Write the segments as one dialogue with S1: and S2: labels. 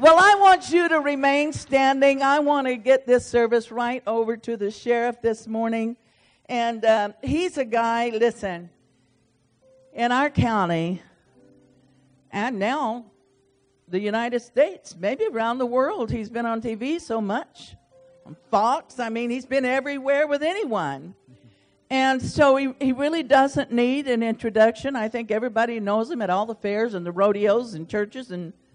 S1: Well, I want you to remain standing. I want to get this service right over to the sheriff this morning. And he's a guy, listen, in our county and now the United States, maybe around the world. He's been on TV so much. On Fox, I mean, he's been everywhere with anyone. And so he really doesn't need an introduction. I think everybody knows him at all the fairs and the rodeos and churches.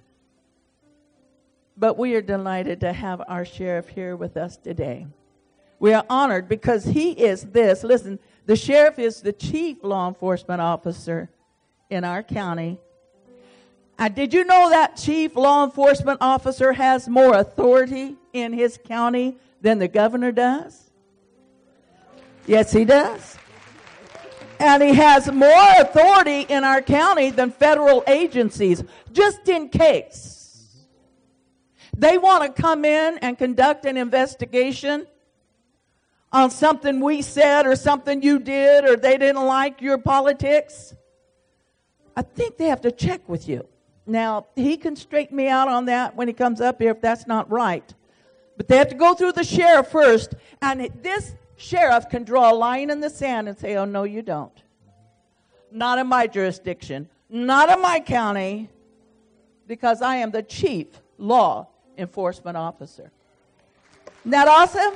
S1: But we are delighted to have our sheriff here with us today. We are honored because he is this. Listen, the sheriff is the chief law enforcement officer in our county. Did you know that chief law enforcement officer has more authority in his county than the governor does? Yes, he does. And he has more authority in our county than federal agencies, just in case they want to come in and conduct an investigation on something we said or something you did or they didn't like your politics. I think they have to check with you. Now, he can straighten me out on that when he comes up here if that's not right. But they have to go through the sheriff first. And this sheriff can draw a line in the sand and say, oh, no, you don't. Not in my jurisdiction. Not in my county. Because I am the chief law enforcement officer. Isn't that awesome?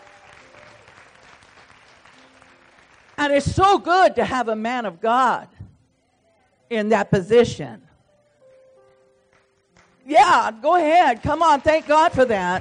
S1: And it's so good to have a man of God in that position. Yeah, go ahead. Come on, thank God for that.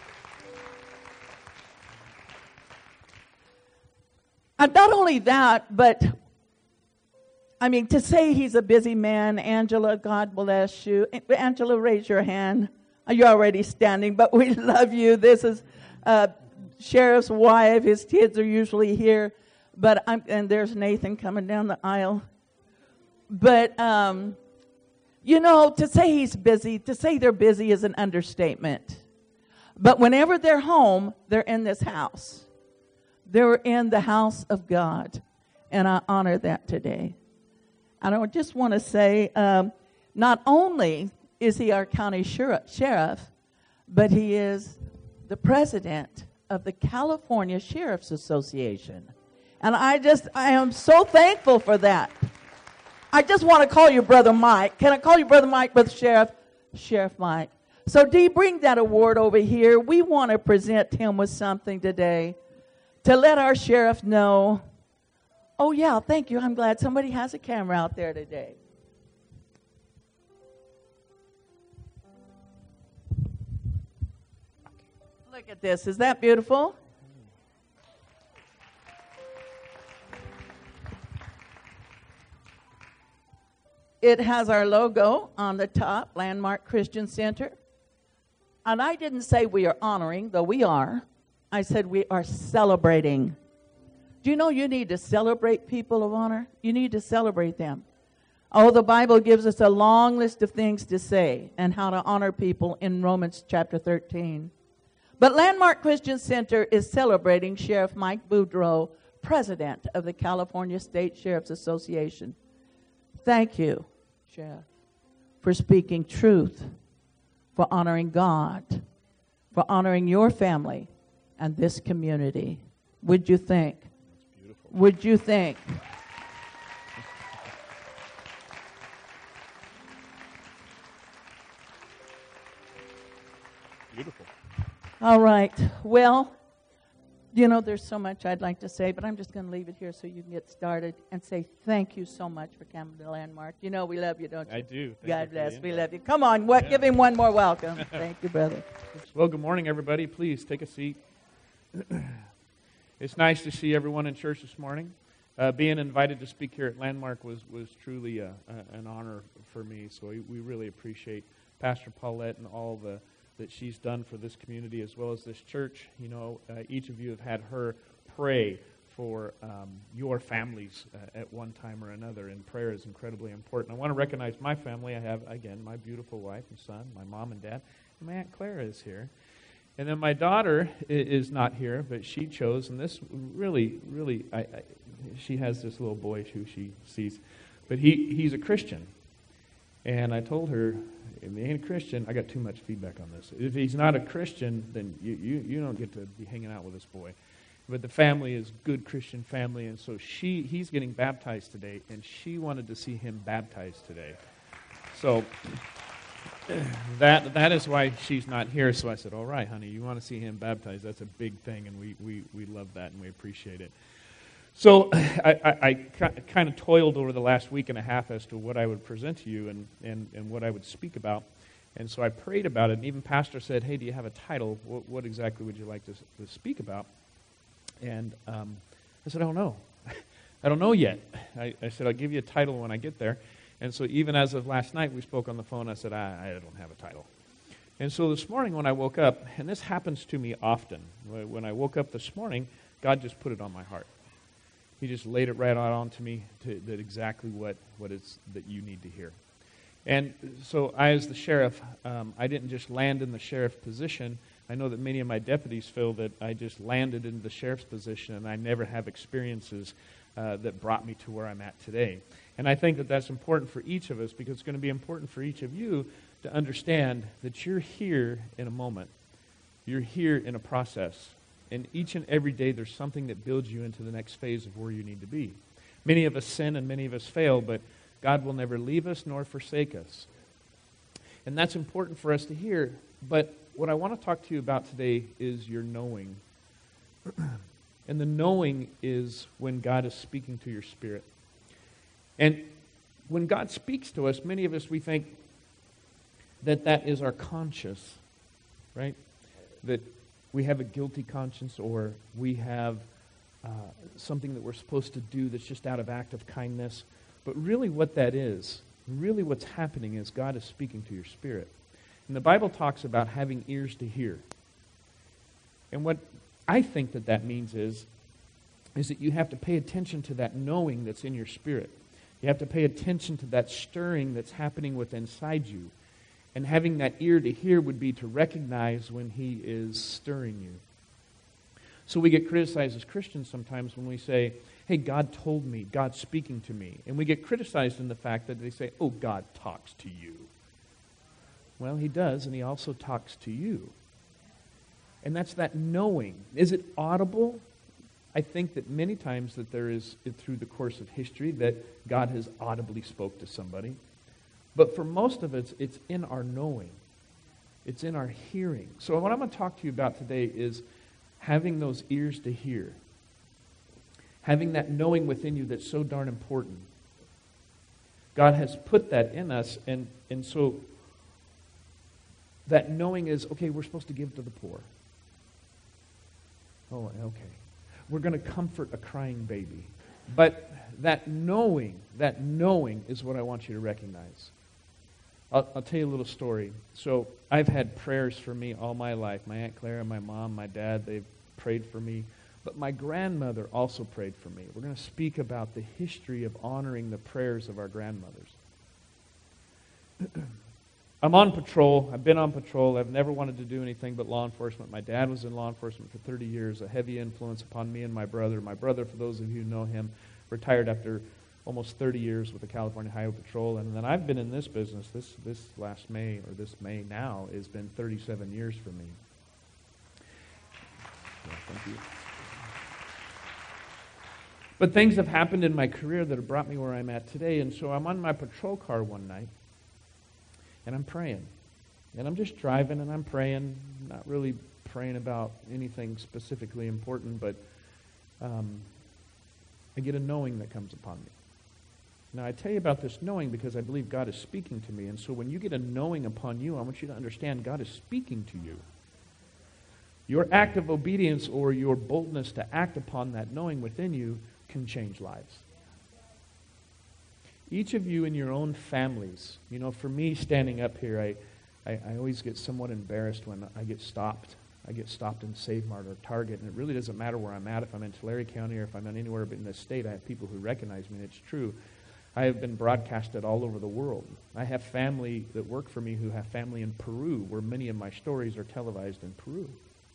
S1: And not only that, but, I mean, to say he's a busy man, Angela, God bless you. Angela, raise your hand. You're already standing, but we love you. This is sheriff's wife. His kids are usually here. And there's Nathan coming down the aisle. But, you know, to say he's busy, to say they're busy is an understatement. But whenever they're home, they're in this house. They're in the house of God. And I honor that today. And I just want to say, not only is he our county sheriff, but he is the president of the California Sheriff's Association. And I am so thankful for that. I just want to call you Brother Mike. Can I call you Brother Mike, Brother Sheriff? Sheriff Mike. So Dee, bring that award over here. We want to present him with something today to let our sheriff know. Oh, yeah, thank you. I'm glad somebody has a camera out there today. Look at this. Is that beautiful? It has our logo on the top, Landmark Christian Center. And I didn't say we are honoring, though we are. I said we are celebrating. Do you know you need to celebrate people of honor? You need to celebrate them. Oh, the Bible gives us a long list of things to say and how to honor people in Romans chapter 13. But Landmark Christian Center is celebrating Sheriff Mike Boudreaux, president of the California State Sheriff's Association. Thank you, Sheriff, for speaking truth, for honoring God, for honoring your family and this community. Would you think?
S2: That's beautiful.
S1: Would you think?
S2: Beautiful.
S1: All right. Well, you know, there's so much I'd like to say, but I'm just going to leave it here so you can get started and say thank you so much for coming to Landmark. You know we love you, don't you?
S2: I do.
S1: God bless. We love you. Come on. Give him one more welcome. Thank you, brother.
S2: Well, good morning, everybody. Please take a seat. It's nice to see everyone in church this morning. Being invited to speak here at Landmark was truly an honor for me, so we really appreciate Pastor Paulette and all that she's done for this community as well as this church. You know, each of you have had her pray for your families at one time or another, and prayer is incredibly important. I want to recognize my family. I have, again, my beautiful wife and son, my mom and dad, and my Aunt Clara is here. And then my daughter is not here, but she chose, and this really, she has this little boy who she sees, but he's a Christian. And I told her, if he ain't a Christian, I got too much feedback on this. If he's not a Christian, then you don't get to be hanging out with this boy. But the family is good Christian family, and so he's getting baptized today, and she wanted to see him baptized today. So that is why she's not here. So I said, all right, honey, you want to see him baptized. That's a big thing, and we love that, and we appreciate it. So I kind of toiled over the last week and a half as to what I would present to you and what I would speak about. And so I prayed about it, and even Pastor said, hey, do you have a title? What exactly would you like to speak about? And I said, I don't know. I don't know yet. I said, I'll give you a title when I get there. And so even as of last night, we spoke on the phone. I said, I don't have a title. And so this morning when I woke up, and this happens to me often, when I woke up this morning, God just put it on my heart. He just laid it right on to me, that exactly what it's that you need to hear. And so I, as the sheriff, I didn't just land in the sheriff position. I know that many of my deputies feel that I just landed in the sheriff's position and I never have experiences that brought me to where I'm at today. And I think that that's important for each of us, because it's going to be important for each of you to understand that you're here in a moment. You're here in a process. And each and every day there's something that builds you into the next phase of where you need to be. Many of us sin and many of us fail, but God will never leave us nor forsake us. And that's important for us to hear. But what I want to talk to you about today is your knowing. And the knowing is when God is speaking to your spirit. And when God speaks to us, many of us, we think that is our conscience, right? That we have a guilty conscience, or we have something that we're supposed to do that's just out of act of kindness. But really what that is, really what's happening is God is speaking to your spirit. And the Bible talks about having ears to hear. And what I think that means is that you have to pay attention to that knowing that's in your spirit. You have to pay attention to that stirring that's happening within inside you. And having that ear to hear would be to recognize when He is stirring you. So we get criticized as Christians sometimes when we say, hey, God told me, God's speaking to me. And we get criticized in the fact that they say, oh, God talks to you. Well, He does, and He also talks to you. And that's that knowing. Is it audible? I think that many times that there is, through the course of history, that God has audibly spoke to somebody. But for most of it, it's in our knowing. It's in our hearing. So what I'm going to talk to you about today is having those ears to hear. Having that knowing within you that's so darn important. God has put that in us, and so that knowing is, okay, we're supposed to give to the poor. Oh, okay. We're going to comfort a crying baby. But that knowing is what I want you to recognize. I'll tell you a little story. So I've had prayers for me all my life. My Aunt Clara, my mom, my dad, they've prayed for me. But my grandmother also prayed for me. We're going to speak about the history of honoring the prayers of our grandmothers. I'm on patrol. I've been on patrol. I've never wanted to do anything but law enforcement. My dad was in law enforcement for 30 years, a heavy influence upon me and my brother. My brother, for those of you who know him, retired after almost 30 years with the California Highway Patrol. And then I've been in this business, this last May, or this May now, has been 37 years for me. Yeah, thank you. But things have happened in my career that have brought me where I'm at today. And so I'm on my patrol car one night, and I'm praying. And I'm just driving, and I'm praying, not really praying about anything specifically important, but I get a knowing that comes upon me. Now, I tell you about this knowing because I believe God is speaking to me. And so when you get a knowing upon you, I want you to understand God is speaking to you. Your act of obedience or your boldness to act upon that knowing within you can change lives. Each of you in your own families, you know, for me standing up here, I always get somewhat embarrassed when I get stopped. I get stopped in Save Mart or Target, and it really doesn't matter where I'm at. If I'm in Tulare County or if I'm anywhere in the state, I have people who recognize me, and it's true. I have been broadcasted all over the world. I have family that work for me who have family in Peru, where many of my stories are televised in Peru.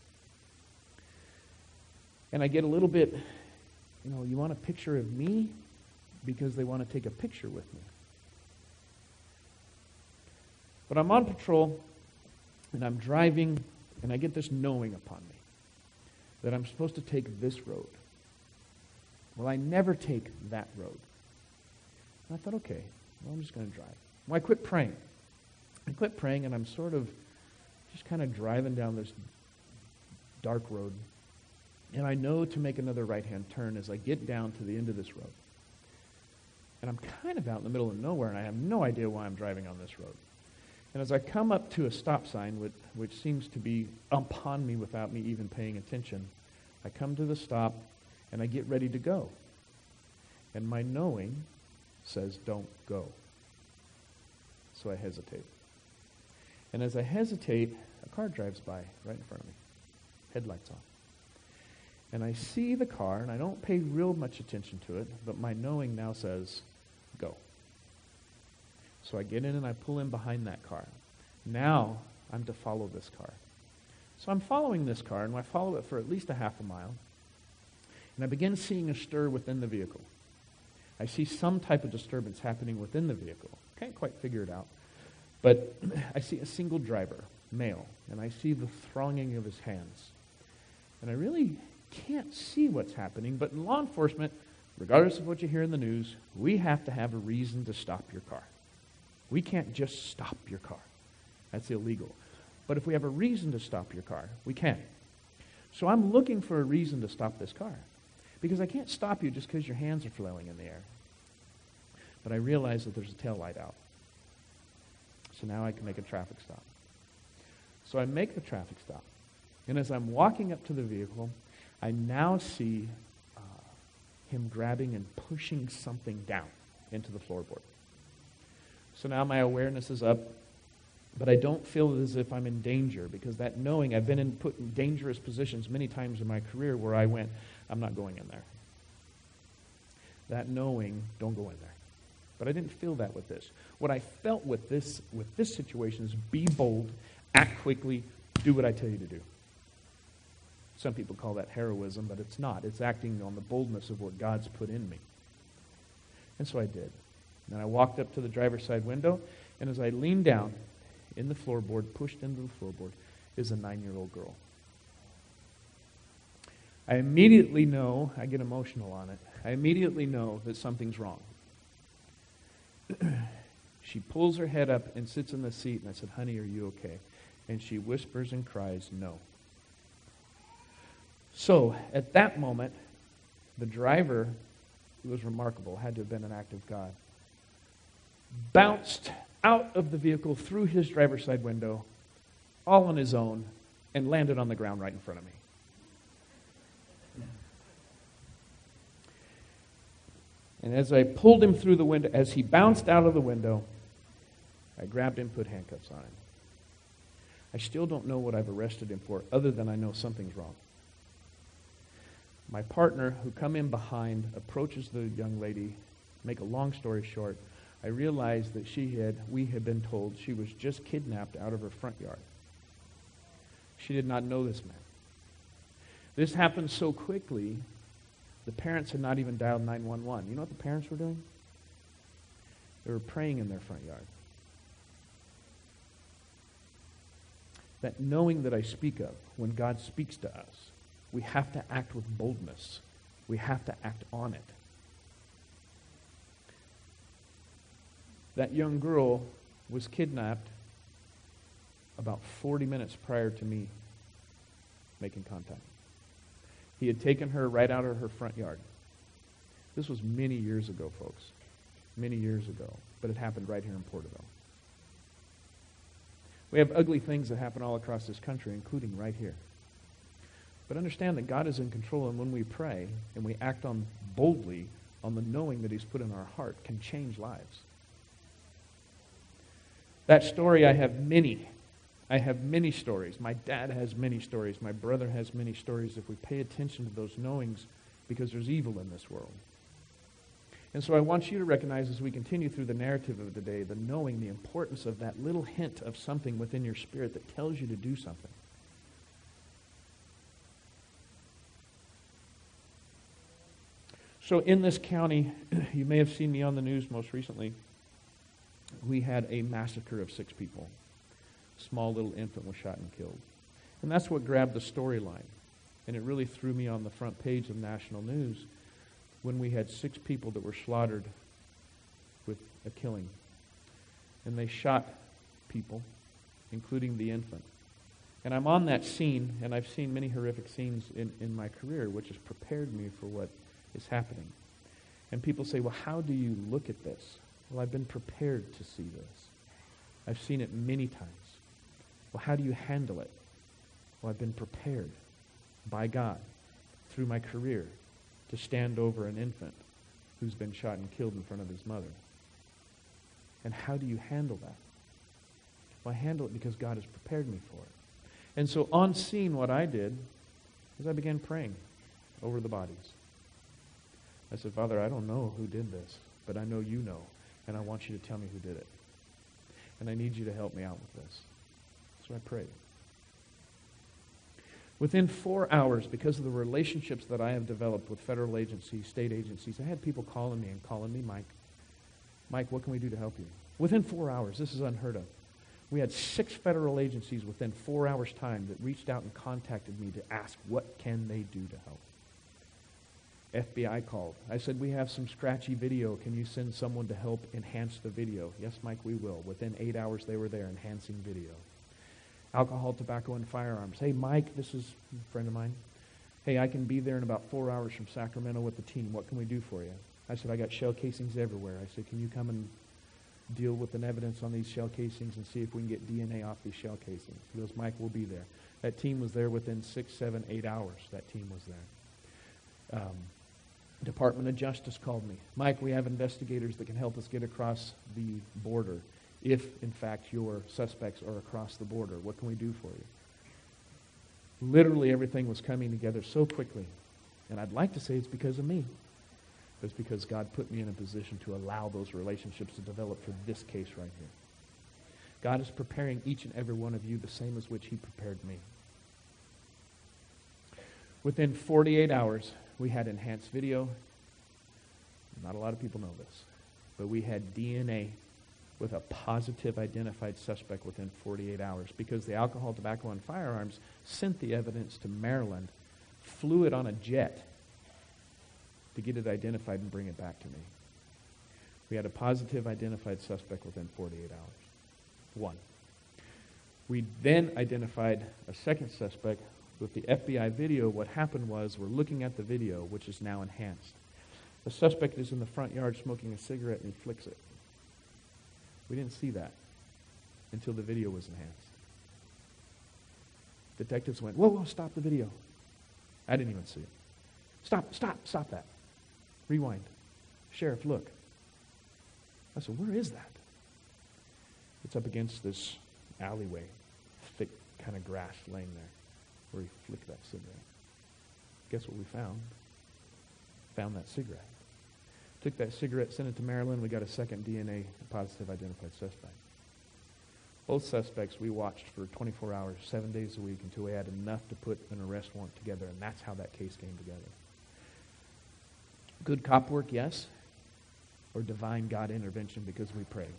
S2: And I get a little bit, you know, you want a picture of me? Because they want to take a picture with me. But I'm on patrol, and I'm driving, and I get this knowing upon me that I'm supposed to take this road. Well, I never take that road. And I thought, okay, well, I'm just going to drive. Well, I quit praying. And I'm sort of just kind of driving down this dark road. And I know to make another right-hand turn as I get down to the end of this road. And I'm kind of out in the middle of nowhere, and I have no idea why I'm driving on this road. And as I come up to a stop sign, which seems to be upon me without me even paying attention, I come to the stop, and I get ready to go. And my knowing says, don't go. So I hesitate. And as I hesitate, a car drives by right in front of me, headlights on. And I see the car, and I don't pay real much attention to it, but my knowing now says, go. So I get in and I pull in behind that car. Now I'm to follow this car. So I'm following this car, and I follow it for at least a half a mile. And I begin seeing a stir within the vehicle. I see some type of disturbance happening within the vehicle. Can't quite figure it out. But I see a single driver, male, and I see the thronging of his hands. And I really can't see what's happening, but in law enforcement, regardless of what you hear in the news, we have to have a reason to stop your car. We can't just stop your car. That's illegal. But if we have a reason to stop your car, we can. So I'm looking for a reason to stop this car. Because I can't stop you just because your hands are flailing in the air. But I realize that there's a tail light out. So now I can make a traffic stop. So I make the traffic stop. And as I'm walking up to the vehicle, I now see him grabbing and pushing something down into the floorboard. So now my awareness is up, but I don't feel as if I'm in danger, because that knowing, I've been put in dangerous positions many times in my career where I went, I'm not going in there. That knowing, don't go in there. But I didn't feel that with this. What I felt with this situation is be bold, act quickly, do what I tell you to do. Some people call that heroism, but it's not. It's acting on the boldness of what God's put in me. And so I did. And I walked up to the driver's side window, and as I leaned down in the floorboard, pushed into the floorboard, is a 9-year-old girl. I immediately know, I get emotional on it, I immediately know that something's wrong. She pulls her head up and sits in the seat, and I said, honey, are you okay? And she whispers and cries, no. So, at that moment, the driver, who was remarkable, had to have been an act of God, bounced out of the vehicle through his driver's side window, all on his own, and landed on the ground right in front of me. And as I pulled him through the window, as he bounced out of the window, I grabbed him, put handcuffs on him. I still don't know what I've arrested him for, other than I know something's wrong. My partner, who come in behind, approaches the young lady. Make a long story short, I realized that we had been told she was just kidnapped out of her front yard. She did not know this man. This happened so quickly, the parents had not even dialed 911. You know what the parents were doing? They were praying in their front yard. That knowing that I speak of, when God speaks to us, we have to act with boldness. We have to act on it. That young girl was kidnapped about 40 minutes prior to me making contact. He had taken her right out of her front yard. This was many years ago, folks. Many years ago. But it happened right here in Porterville. We have ugly things that happen all across this country, including right here. But understand that God is in control, and when we pray and we act on boldly on the knowing that He's put in our heart, can change lives. That story, I have many. I have many stories. My dad has many stories. My brother has many stories if we pay attention to those knowings, because there's evil in this world. And so I want you to recognize, as we continue through the narrative of the day, the knowing, the importance of that little hint of something within your spirit that tells you to do something. So in this county, you may have seen me on the news most recently. we had a massacre of 6 people. A small little infant was shot and killed. And that's what grabbed the storyline. And it really threw me on the front page of national news when we had 6 people that were slaughtered with a killing. And they shot people, including the infant. And I'm on that scene, and I've seen many horrific scenes in my career, which has prepared me for what is happening. And people say, well, how do you look at this? Well, I've been prepared to see this. I've seen it many times. Well, how do you handle it? Well, I've been prepared by God through my career to stand over an infant who's been shot and killed in front of his mother. And how do you handle that? Well, I handle it because God has prepared me for it. And so on scene, what I did is I began praying over the bodies. I said, Father, I don't know who did this, but I know you know, and I want you to tell me who did it. And I need you to help me out with this. So I prayed. Within 4 hours, because of the relationships that I have developed with federal agencies, state agencies, I had people calling me, Mike, what can we do to help you? Within 4 hours, this is unheard of. We had 6 federal agencies within 4 hours' time that reached out and contacted me to ask, what can they do to help? FBI called. I said, we have some scratchy video. Can you send someone to help enhance the video? Yes, Mike, we will. Within 8 hours, they were there enhancing video. Alcohol, tobacco, and firearms. Hey, Mike, this is a friend of mine. Hey, I can be there in about 4 hours from Sacramento with the team. What can we do for you? I said, I got shell casings everywhere. I said, can you come and deal with an evidence on these shell casings and see if we can get DNA off these shell casings? He goes, Mike, we'll be there. That team was there within 6, 7, 8 hours. That team was there. Department of Justice called me. Mike, we have investigators that can help us get across the border if, in fact, your suspects are across the border. What can we do for you? Literally everything was coming together so quickly. And I'd like to say it's because of me. It's because God put me in a position to allow those relationships to develop for this case right here. God is preparing each and every one of you the same as which He prepared me. Within 48 hours, we had enhanced video. Not a lot of people know this, but we had DNA with a positive identified suspect within 48 hours because the alcohol, tobacco, and firearms sent the evidence to Maryland, flew it on a jet to get it identified and bring it back to me. We had a positive identified suspect within 48 hours. 1. We then identified a second suspect with the FBI video. What happened was we're looking at the video, which is now enhanced. The suspect is in the front yard smoking a cigarette and he flicks it. We didn't see that until the video was enhanced. Detectives went, whoa, stop the video. I didn't even see it. Stop that. Rewind. Sheriff, look. I said, where is that? It's up against this alleyway, thick kind of grass laying there, where he flicked that cigarette. Guess what we found? Found that cigarette. Took that cigarette, sent it to Maryland. We got a second DNA positive identified suspect. Both suspects we watched for 24 hours, 7 days a week, until we had enough to put an arrest warrant together, and that's how that case came together. Good cop work, yes, or divine God intervention because we prayed.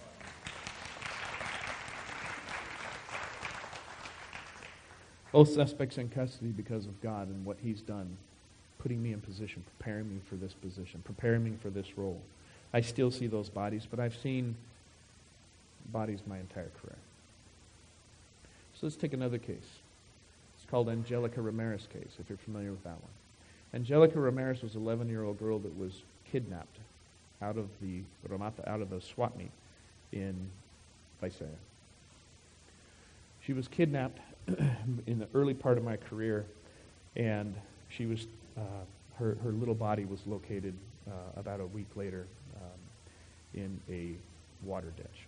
S2: Both suspects in custody because of God and what He's done, putting me in position, preparing me for this position, preparing me for this role. I still see those bodies, but I've seen bodies my entire career. So let's take another case. It's called Angelica Ramirez case, if you're familiar with that one. Angelica Ramirez was an 11-year-old girl that was kidnapped out of the SWAT meet in Visalia. She was kidnapped in the early part of my career, and she was her little body was located about a week later in a water ditch.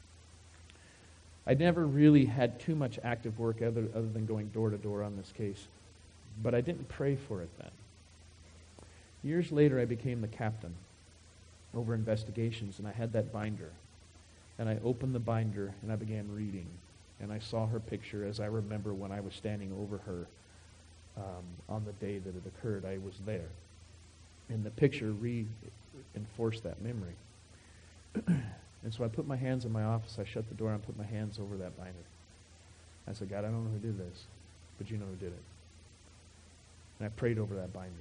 S2: I never really had too much active work other than going door to door on this case, but I didn't pray for it then. Years later, I became the captain over investigations, and I had that binder. And I opened the binder, and I began reading. And I saw her picture as I remember when I was standing over her on the day that it occurred. I was there. And the picture reinforced that memory. And so I put my hands in my office, I shut the door, and I put my hands over that binder. I said, God, I don't know who did this, but you know who did it. And I prayed over that binder.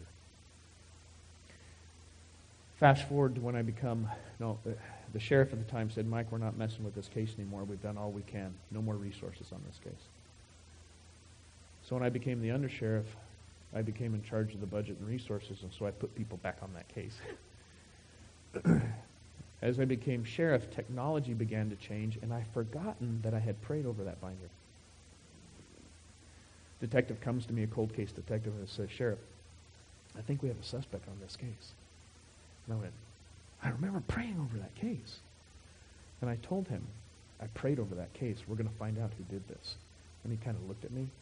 S2: Fast forward to when I the sheriff at the time said, Mike, we're not messing with this case anymore. We've done all we can. No more resources on this case. So when I became the undersheriff, I became in charge of the budget and resources, and so I put people back on that case. As I became sheriff, technology began to change, and I'd forgotten that I had prayed over that binder. Detective comes to me, a cold case detective, and says, Sheriff, I think we have a suspect on this case. And I went, I remember praying over that case. And I told him, I prayed over that case. We're going to find out who did this. And he kind of looked at me.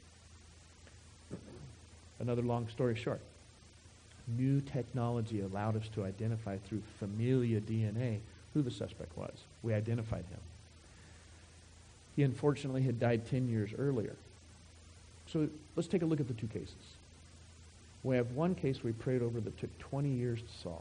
S2: Another long story short. New technology allowed us to identify through familia DNA who the suspect was. We identified him. He unfortunately had died 10 years earlier. So let's take a look at the two cases. We have one case we prayed over that took 20 years to solve.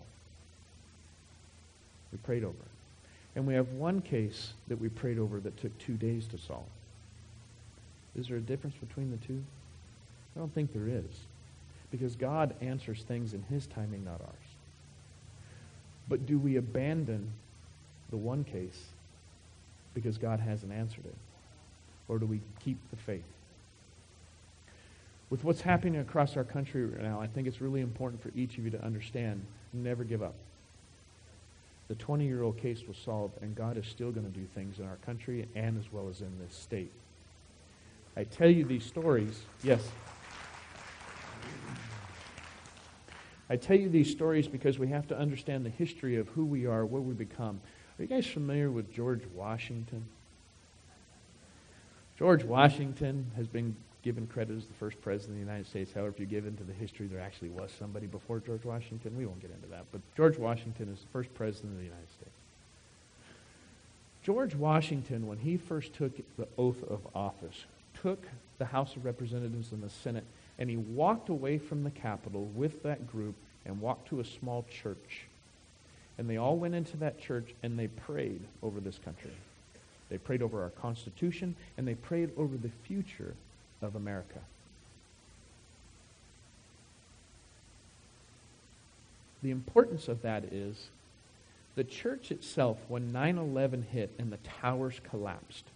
S2: We prayed over it. And we have one case that we prayed over that took 2 days to solve. Is there a difference between the two? I don't think there is. Because God answers things in His timing, not ours. But do we abandon the one case because God hasn't answered it? Or do we keep the faith? With what's happening across our country right now, I think it's really important for each of you to understand, never give up. The 20-year-old case was solved, and God is still going to do things in our country and as well as in this state. I tell you these stories, yes. I tell you these stories because we have to understand the history of who we are, what we become. Are you guys familiar with George Washington? George Washington has been given credit as the first president of the United States. However, if you give into the history, there actually was somebody before George Washington. We won't get into that. But George Washington is the first president of the United States. George Washington, when he first took the oath of office, took the House of Representatives and the Senate, and he walked away from the Capitol with that group and walked to a small church. And they all went into that church and they prayed over this country. They prayed over our Constitution, and they prayed over the future of America. The importance of that is the church itself, when 9/11 hit and the towers collapsed,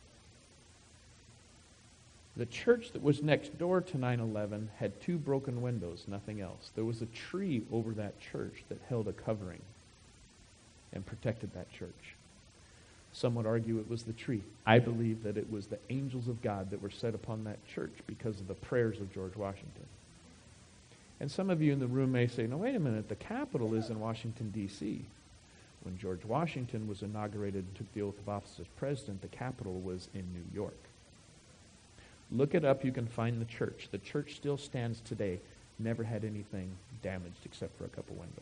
S2: the church that was next door to 9/11 had 2 broken windows, nothing else. There was a tree over that church that held a covering and protected that church. Some would argue it was the tree. I believe that it was the angels of God that were set upon that church because of the prayers of George Washington. And some of you in the room may say, no, wait a minute, the Capitol is in Washington, D.C. When George Washington was inaugurated and took the oath of office as president, the Capitol was in New York. Look it up, you can find the church. The church still stands today, never had anything damaged except for a couple windows.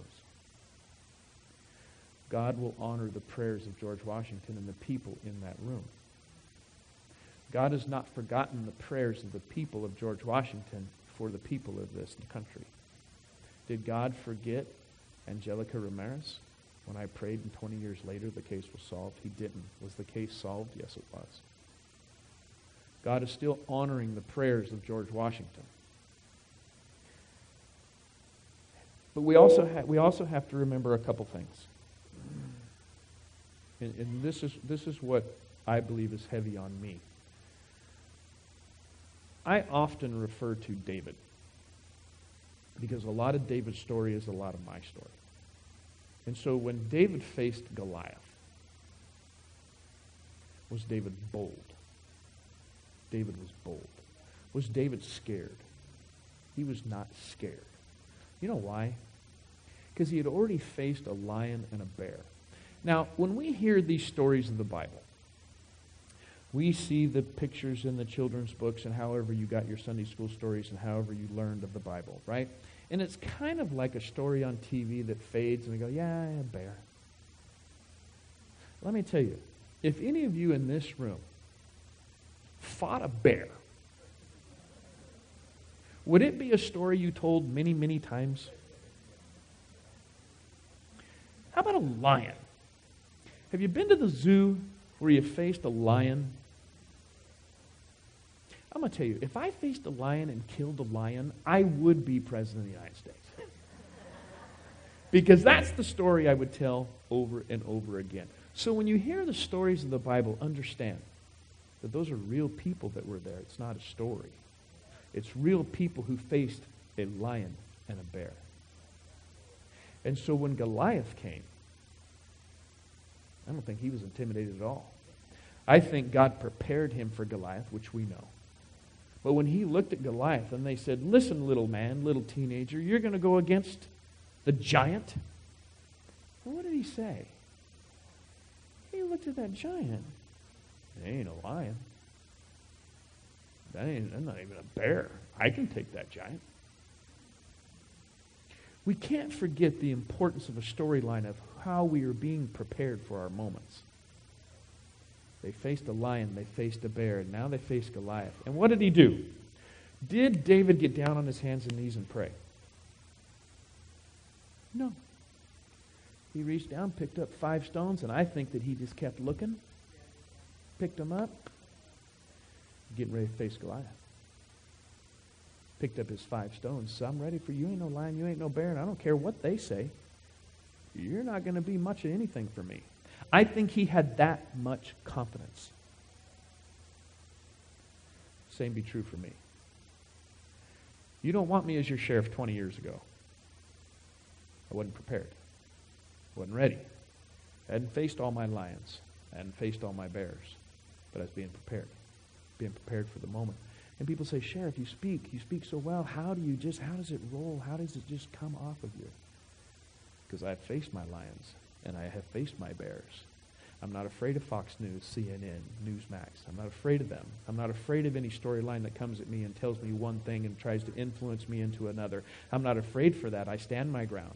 S2: God will honor the prayers of George Washington and the people in that room. God has not forgotten the prayers of the people of George Washington for the people of this country. Did God forget Angelica Ramirez? When I prayed and 20 years later the case was solved, He didn't. Was the case solved? Yes, it was. God is still honoring the prayers of George Washington. But we also have to remember a couple things. And this is what I believe is heavy on me. I often refer to David because a lot of David's story is a lot of my story. And so when David faced Goliath, was David bold? David was bold. Was David scared? He was not scared. You know why? Because he had already faced a lion and a bear. Now, when we hear these stories of the Bible, we see the pictures in the children's books and however you got your Sunday school stories and however you learned of the Bible, right? And it's kind of like a story on TV that fades and we go, yeah, bear. Let me tell you, if any of you in this room fought a bear, would it be a story you told many, many times? How about a lion? Have you been to the zoo where you faced a lion? I'm going to tell you, if I faced a lion and killed a lion, I would be president of the United States. Because that's the story I would tell over and over again. So when you hear the stories of the Bible, understand that those are real people that were there. It's not a story. It's real people who faced a lion and a bear. And so when Goliath came, I don't think he was intimidated at all. I think God prepared him for Goliath, which we know. But when he looked at Goliath and they said, listen, little man, little teenager, you're going to go against the giant? Well, what did he say? He looked at that giant. It ain't a lion. That's not even a bear. I can take that giant. We can't forget the importance of a storyline of how we are being prepared for our moments. They faced a lion, they faced a bear, and now they face Goliath. And what did he do? Did David get down on his hands and knees and pray? No. He reached down, picked up 5 stones, and I think that he just kept looking, picked them up, getting ready to face Goliath. Picked up his 5 stones. So I'm ready for you. You ain't no lion, you ain't no bear, and I don't care what they say. You're not going to be much of anything for me. I think he had that much confidence. Same be true for me. You don't want me as your sheriff 20 years ago. I wasn't prepared. I wasn't ready. I hadn't faced all my lions. I hadn't faced all my bears. But I was being prepared. Being prepared for the moment. And people say, Sheriff, you speak so well. How does it roll? How does it just come off of you? Because I've faced my lions, and I have faced my bears. I'm not afraid of Fox News, CNN, Newsmax. I'm not afraid of them. I'm not afraid of any storyline that comes at me and tells me one thing and tries to influence me into another. I'm not afraid for that. I stand my ground.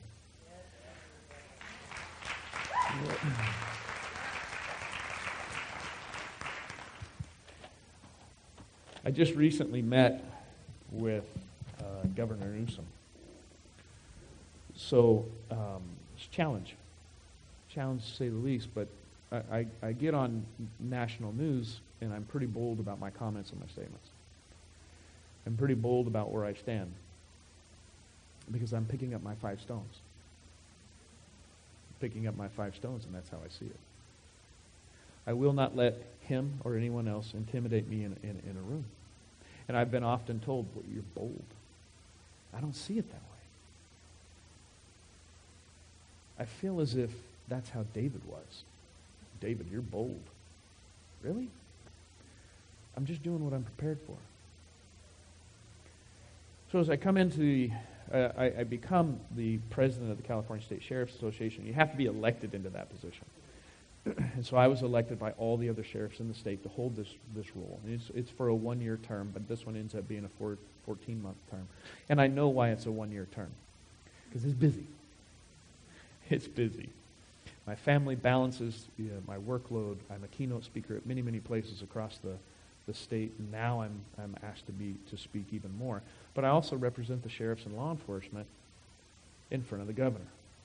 S2: I just recently met with Governor Newsom. So it's a challenge to say the least, but I get on national news and I'm pretty bold about my comments and my statements. I'm pretty bold about where I stand because I'm picking up my 5 stones. Picking up my 5 stones, and that's how I see it. I will not let him or anyone else intimidate me in a room. And I've been often told, well, you're bold. I don't see it that way. I feel as if that's how David was. David, you're bold. Really? I'm just doing what I'm prepared for. So as I come into I become the president of the California State Sheriff's Association. You have to be elected into that position. And so I was elected by all the other sheriffs in the state to hold this role. And it's for a 1-year term, but this one ends up being a 14-month term. And I know why it's a 1-year term. Because it's busy. It's busy. My family balances my workload. I'm a keynote speaker at many, many places across the state, and now I'm asked to speak even more. But I also represent the sheriffs and law enforcement in front of the governor.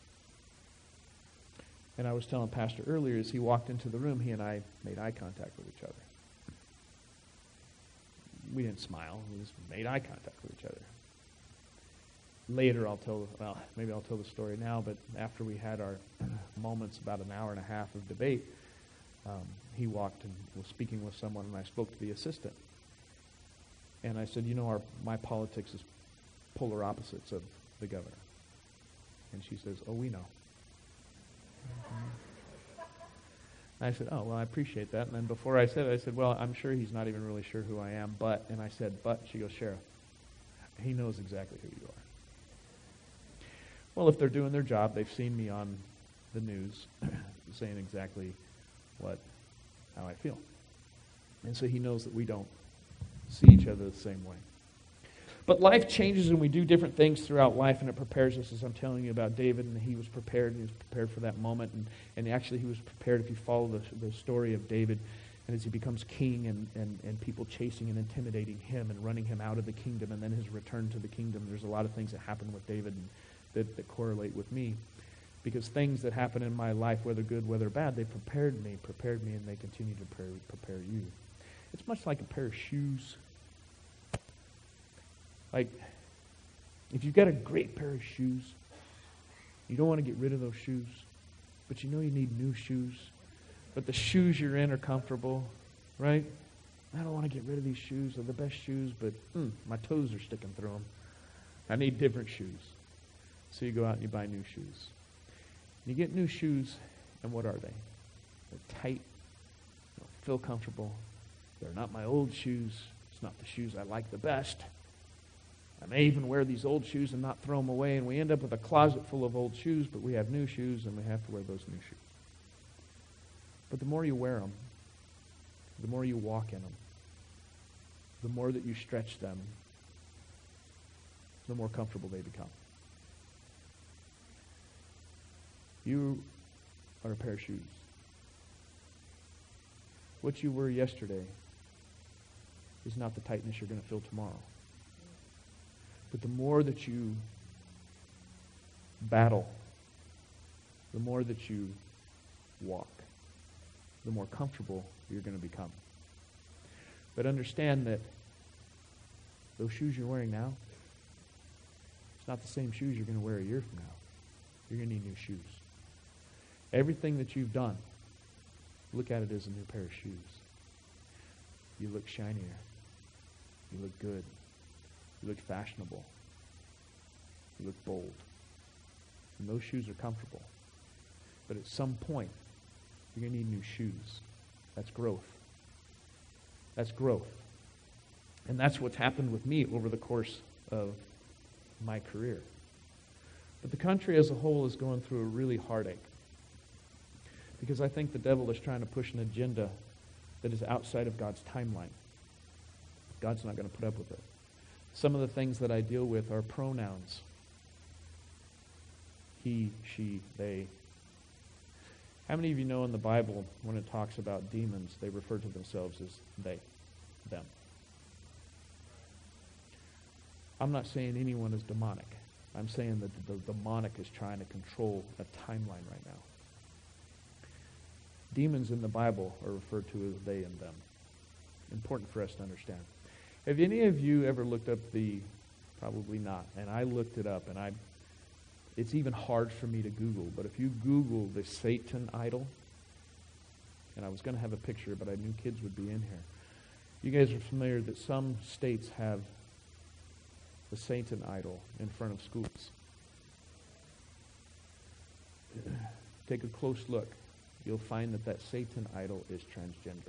S2: And I was telling Pastor earlier, as he walked into the room, he and I made eye contact with each other. We didn't smile, we just made eye contact with each other. Later maybe I'll tell the story now, but after we had our moments, about an hour and a half of debate, he walked and was speaking with someone, and I spoke to the assistant. And I said, my politics is polar opposites of the governor. And she says, oh, we know. I said, oh, well, I appreciate that. And then before I said it, I said, well, I'm sure he's not even really sure who I am, but, and I said, but, she goes, Sheriff, he knows exactly who you are. Well, if they're doing their job, they've seen me on the news saying exactly how I feel. And so he knows that we don't see each other the same way. But life changes and we do different things throughout life, and it prepares us, as I'm telling you about David, and he was prepared for that moment. And actually he was prepared, if you follow the story of David, and as he becomes king and people chasing and intimidating him and running him out of the kingdom, and then his return to the kingdom. There's a lot of things that happen with David that correlate with me. Because things that happen in my life, whether good, whether bad, they prepared me, and they continue to prepare you. It's much like a pair of shoes. Like, if you've got a great pair of shoes, you don't want to get rid of those shoes, but you know you need new shoes. But the shoes you're in are comfortable, right? I don't want to get rid of these shoes. They're the best shoes, but my toes are sticking through them. I need different shoes. So you go out and you buy new shoes. You get new shoes, and what are they? They're tight. They don't feel comfortable. They're not my old shoes. It's not the shoes I like the best. I may even wear these old shoes and not throw them away, and we end up with a closet full of old shoes, but we have new shoes, and we have to wear those new shoes. But the more you wear them, the more you walk in them, the more that you stretch them, the more comfortable they become. You are a pair of shoes. What you were yesterday is not the tightness you're going to feel tomorrow. But the more that you battle, the more that you walk, the more comfortable you're going to become. But understand that those shoes you're wearing now, it's not the same shoes you're going to wear a year from now. You're going to need new shoes. Everything that you've done, look at it as a new pair of shoes. You look shinier. You look good. You look fashionable. You look bold. And those shoes are comfortable. But at some point, you're going to need new shoes. That's growth. That's growth. And that's what's happened with me over the course of my career. But the country as a whole is going through a really heartache. Because I think the devil is trying to push an agenda that is outside of God's timeline. God's not going to put up with it. Some of the things that I deal with are pronouns. He, she, they. How many of you know in the Bible, when it talks about demons, they refer to themselves as they, them? I'm not saying anyone is demonic. I'm saying that the demonic is trying to control a timeline right now. Demons in the Bible are referred to as they and them. Important for us to understand. Have any of you ever looked up probably not, and I looked it up, and it's even hard for me to Google, but if you Google the Satan idol, and I was going to have a picture, but I knew kids would be in here. You guys are familiar that some states have the Satan idol in front of schools. Take a close look. You'll find that Satan idol is transgender.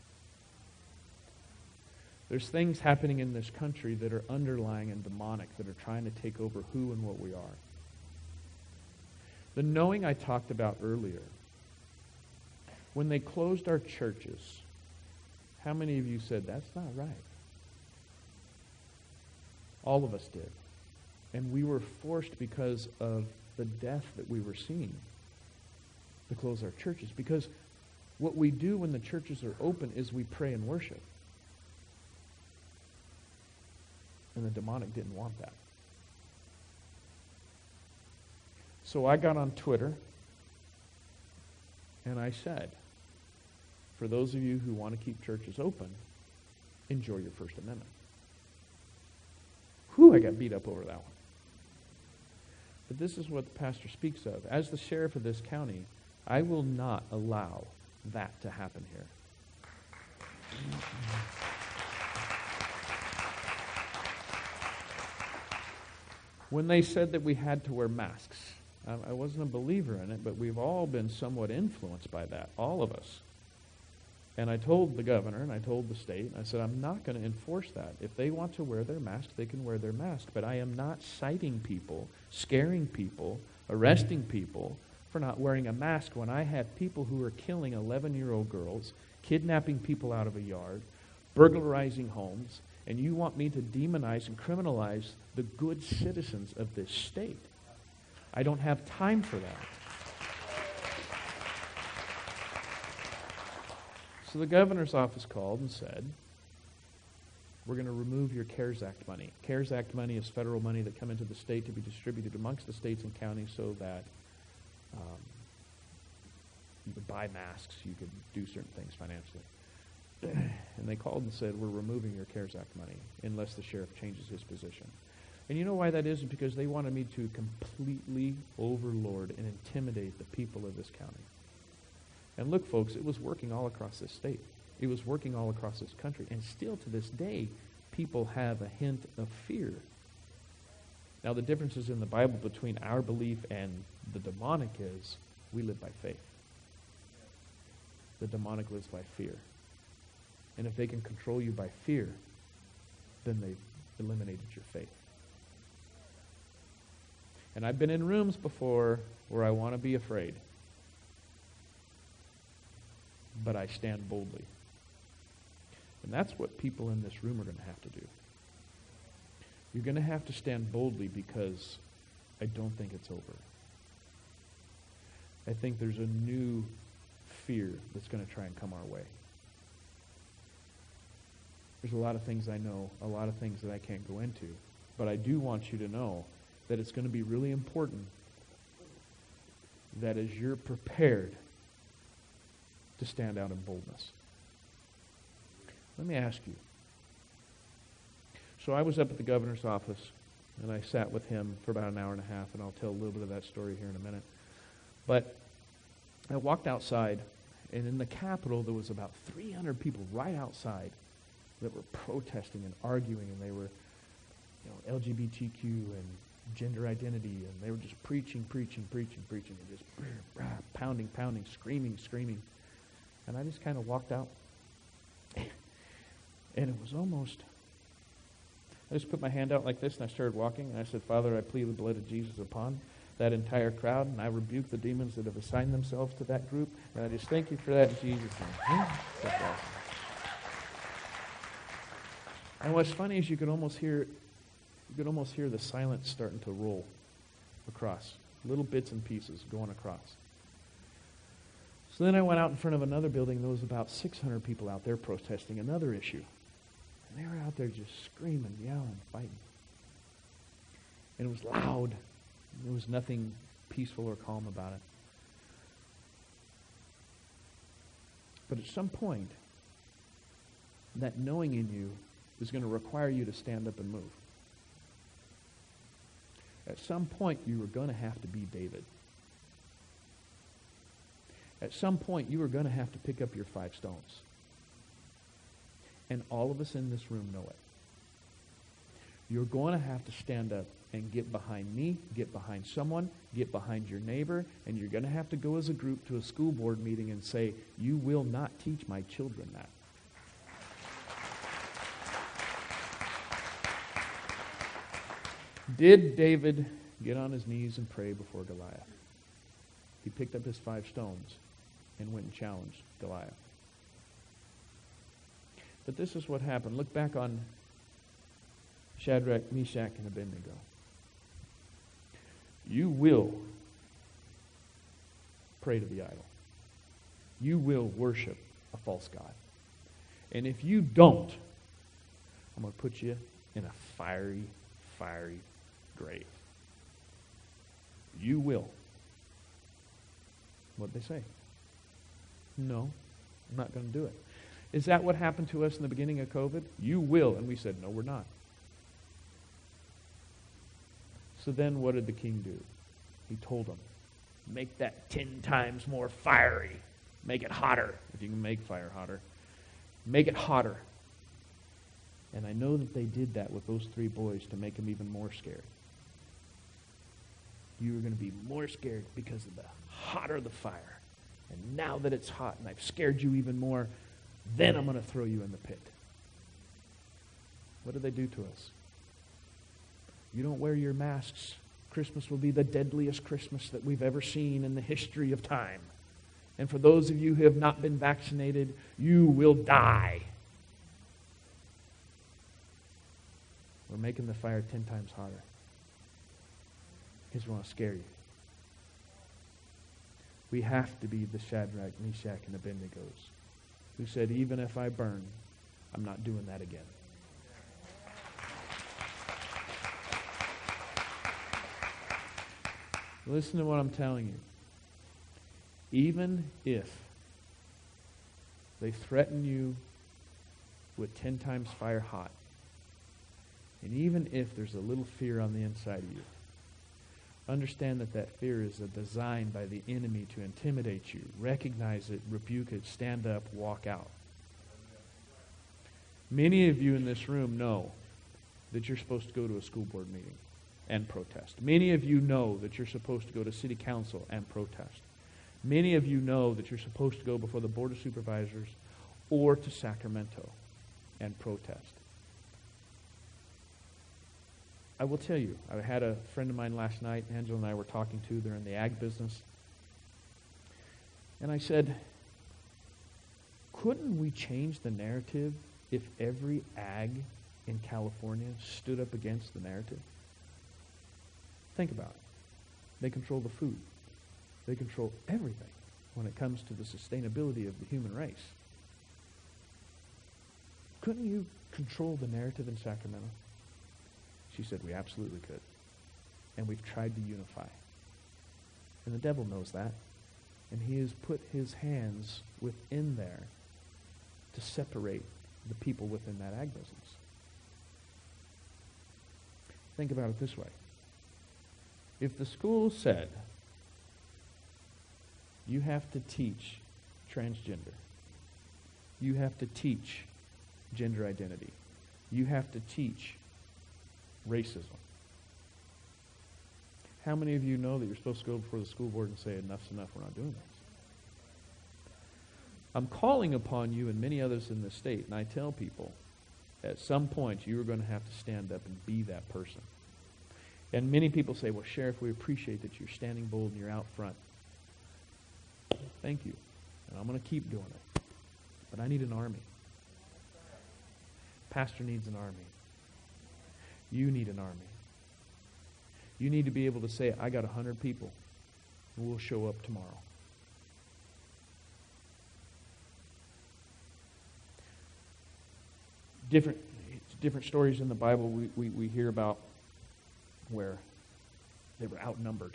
S2: There's things happening in this country that are underlying and demonic that are trying to take over who and what we are. The knowing I talked about earlier, when they closed our churches, how many of you said, that's not right? All of us did. And we were forced because of the death that we were seeing to close our churches. Because what we do when the churches are open is we pray and worship. And the demonic didn't want that. So I got on Twitter and I said, for those of you who want to keep churches open, enjoy your First Amendment. Whew, I got beat up over that one. But this is what the pastor speaks of. As the sheriff of this county, I will not allow that to happen here. When they said that we had to wear masks, I wasn't a believer in it, but we've all been somewhat influenced by that, all of us. And I told the governor, and I told the state, and I said, I'm not going to enforce that. If they want to wear their mask, they can wear their mask. But I am not citing people, scaring people, arresting people for not wearing a mask when I have people who are killing 11-year-old girls, kidnapping people out of a yard, burglarizing homes, and you want me to demonize and criminalize the good citizens of this state. I don't have time for that. So the governor's office called and said, we're going to remove your CARES Act money. CARES Act money is federal money that come into the state to be distributed amongst the states and counties so that You could buy masks. You could do certain things financially. And they called and said, we're removing your CARES Act money unless the sheriff changes his position. And you know why that is? Because they wanted me to completely overlord and intimidate the people of this county. And look, folks, it was working all across this state. It was working all across this country. And still to this day, people have a hint of fear. Now, the differences in the Bible between our belief and the demonic is we live by faith. The demonic lives by fear. And if they can control you by fear, then they've eliminated your faith. And I've been in rooms before where I want to be afraid, but I stand boldly. And that's what people in this room are going to have to do. You're going to have to stand boldly because I don't think it's over. I think there's a new fear that's going to try and come our way. There's a lot of things I know, a lot of things that I can't go into, but I do want you to know that it's going to be really important that as you're prepared to stand out in boldness. Let me ask you. So I was up at the governor's office, and I sat with him for about an hour and a half, and I'll tell a little bit of that story here in a minute. But I walked outside, and in the Capitol, there was about 300 people right outside that were protesting and arguing, and they were, LGBTQ and gender identity, and they were just preaching, and just pounding, screaming. And I just kind of walked out. And it was almost, I just put my hand out like this, and I started walking, and I said, Father, I plead the blood of Jesus upon that entire crowd, and I rebuke the demons that have assigned themselves to that group, and I just thank you for that in Jesus' name. That's awesome. And what's funny is you could almost hear the silence starting to roll across, little bits and pieces going across. So then I went out in front of another building. There was about 600 people out there protesting another issue. And they were out there just screaming, yelling, fighting. And it was loud. There was nothing peaceful or calm about it. But at some point, that knowing in you is going to require you to stand up and move. At some point, you are going to have to be David. At some point, you are going to have to pick up your 5 stones. And all of us in this room know it. You're going to have to stand up and get behind me, get behind someone, get behind your neighbor, and you're going to have to go as a group to a school board meeting and say, you will not teach my children that. Did David get on his knees and pray before Goliath? He picked up his 5 stones and went and challenged Goliath. But this is what happened. Look back on Shadrach, Meshach, and Abednego. You will pray to the idol. You will worship a false god. And if you don't, I'm going to put you in a fiery grave. You will. What'd they say? No, I'm not going to do it. Is that what happened to us in the beginning of COVID? You will. And we said, no, we're not. So then what did the king do? He told them, make that 10 times more fiery. Make it hotter. If you can make fire hotter. Make it hotter. And I know that they did that with those 3 boys to make them even more scared. You are going to be more scared because of the hotter the fire. And now that it's hot and I've scared you even more, then I'm going to throw you in the pit. What do they do to us? You don't wear your masks. Christmas will be the deadliest Christmas that we've ever seen in the history of time. And for those of you who have not been vaccinated, you will die. We're making the fire 10 times hotter because we want to scare you. We have to be the Shadrach, Meshach, and Abednego's who said, even if I burn, I'm not doing that again. Listen to what I'm telling you. Even if they threaten you with 10 times fire hot, and even if there's a little fear on the inside of you, understand that that fear is a design by the enemy to intimidate you. Recognize it, rebuke it, stand up, walk out. Many of you in this room know that you're supposed to go to a school board meeting and protest. Many of you know that you're supposed to go to city council and protest. Many of you know that you're supposed to go before the Board of Supervisors or to Sacramento and protest. I will tell you, I had a friend of mine last night, Angela and I were talking to, they're in the ag business. And I said, couldn't we change the narrative if every ag in California stood up against the narrative? Think about it. They control the food. They control everything when it comes to the sustainability of the human race. Couldn't you control the narrative in Sacramento? She said, we absolutely could. And we've tried to unify. And the devil knows that. And he has put his hands within there to separate the people within that ag business. Think about it this way. If the school said, you have to teach transgender, you have to teach gender identity, you have to teach racism, how many of you know that you're supposed to go before the school board and say, enough's enough, we're not doing this? I'm calling upon you and many others in this state, and I tell people, at some point you are going to have to stand up and be that person. And many people say, well, Sheriff, we appreciate that you're standing bold and you're out front. Thank you. And I'm going to keep doing it. But I need an army. Pastor needs an army. You need an army. You need to be able to say, I got 100 people, and we'll show up tomorrow. Different stories in the Bible we hear about where they were outnumbered.